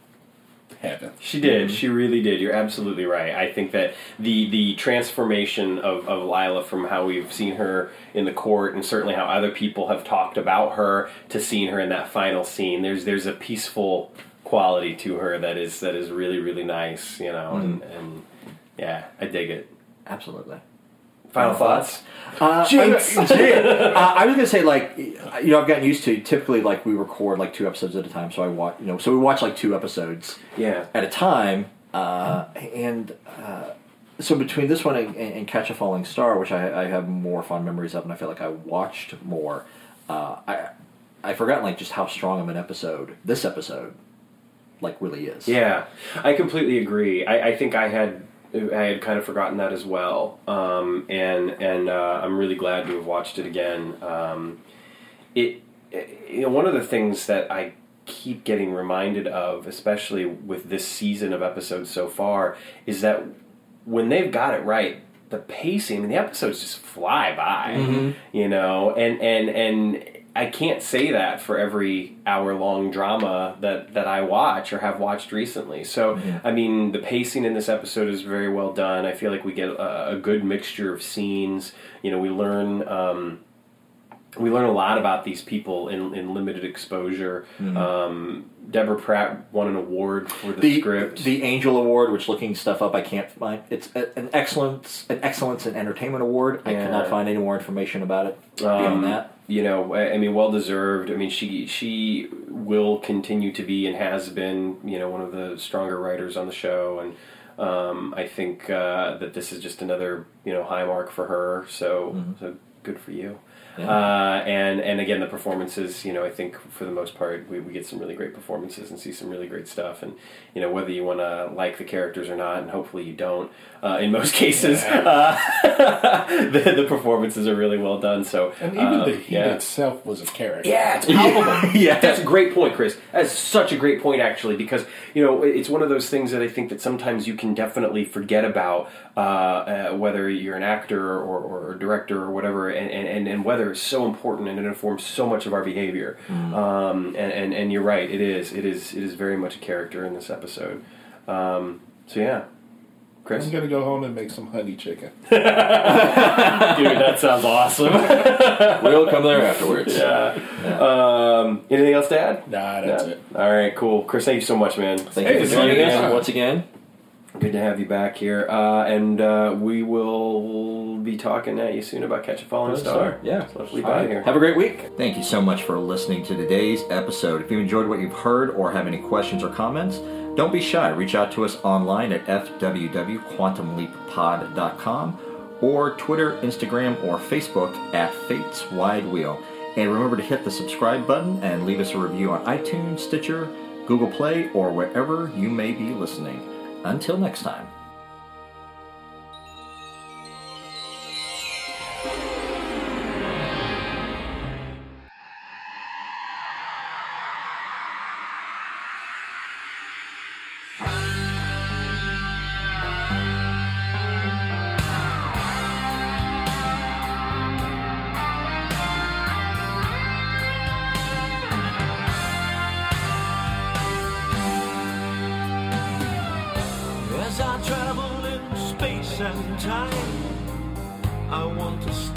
heaven. She did. She really did. You're absolutely right. I think that the the transformation of, of Lila from how we've seen her in the court and certainly how other people have talked about her to seeing her in that final scene, there's there's a peaceful quality to her that is that is really, really nice, you know, and, and yeah, I dig it. Absolutely. Final thoughts? Uh, Jinx! I, uh, I was gonna say, like, you know, I've gotten used to typically like we record like two episodes at a time, so I watch, you know, so we watch like two episodes Yeah. at a time, uh, and uh, so between this one and, and Catch a Falling Star, which I, I have more fond memories of, and I feel like I watched more, uh, I I forgotten like just how strong of an episode this episode like really is. Yeah, I completely agree. I, I think I had I had kind of forgotten that as well, um, and and uh, I'm really glad to have watched it again. Um, it, you know, one of the things that I keep getting reminded of, especially with this season of episodes so far, is that when they've got it right, the pacing, the episodes just fly by, Mm-hmm. you know, and and and. I can't say that for every hour-long drama that, that I watch or have watched recently. So, Mm-hmm. I mean, the pacing in this episode is very well done. I feel like we get a, a good mixture of scenes. You know, we learn um, we learn a lot about these people in, in limited exposure. Mm-hmm. Um, Deborah Pratt won an award for the, the script. The Angel Award, which looking stuff up, I can't find. It's a, an excellence, an excellence in entertainment award. I yeah. cannot find any more information about it beyond um, that. You know, I, I mean, well deserved. I mean, she she will continue to be and has been, you know, one of the stronger writers on the show, and um, I think uh, that this is just another, you know, high mark for her. So, mm-hmm. so good for you. Yeah. Uh, and and again, the performances, you know, I think for the most part, we, we get some really great performances and see some really great stuff. And, you know, whether you want to like the characters or not, and hopefully you don't, uh, in most cases, uh, the, the performances are really well done. So And even um, the heat yeah. itself was a character. Yeah, it's palpable. yeah, that's a great point, Chris. That's such a great point, actually, because, you know, it's one of those things that I think that sometimes you can definitely forget about, uh, uh, whether you're an actor or, or a director or whatever, and, and, and whether it's so important and it informs so much of our behavior. Mm. Um, and, and, and you're right, it is. It is It is very much a character in this episode. Um, so, yeah. Chris? I'm going to go home and make some honey chicken. Dude, that sounds awesome. We'll come there afterwards. Yeah. yeah. Um, anything else to add? Nah, that's no. it. All right, cool. Chris, thank you so much, man. Thank hey, you for joining us yeah. once again. Good to have you back here. Uh, and uh, we will be talking at you soon about Catch a Falling Star. Star. Yeah. So let's leave out of here. Have a great week. Thank you so much for listening to today's episode. If you enjoyed what you've heard or have any questions or comments, don't be shy. Reach out to us online at f w w dot quantum leap pod dot com or Twitter, Instagram, or Facebook at Fate's Wide Wheel. And remember to hit the subscribe button and leave us a review on iTunes, Stitcher, Google Play, or wherever you may be listening. Until next time. As I travel in space and time, I want to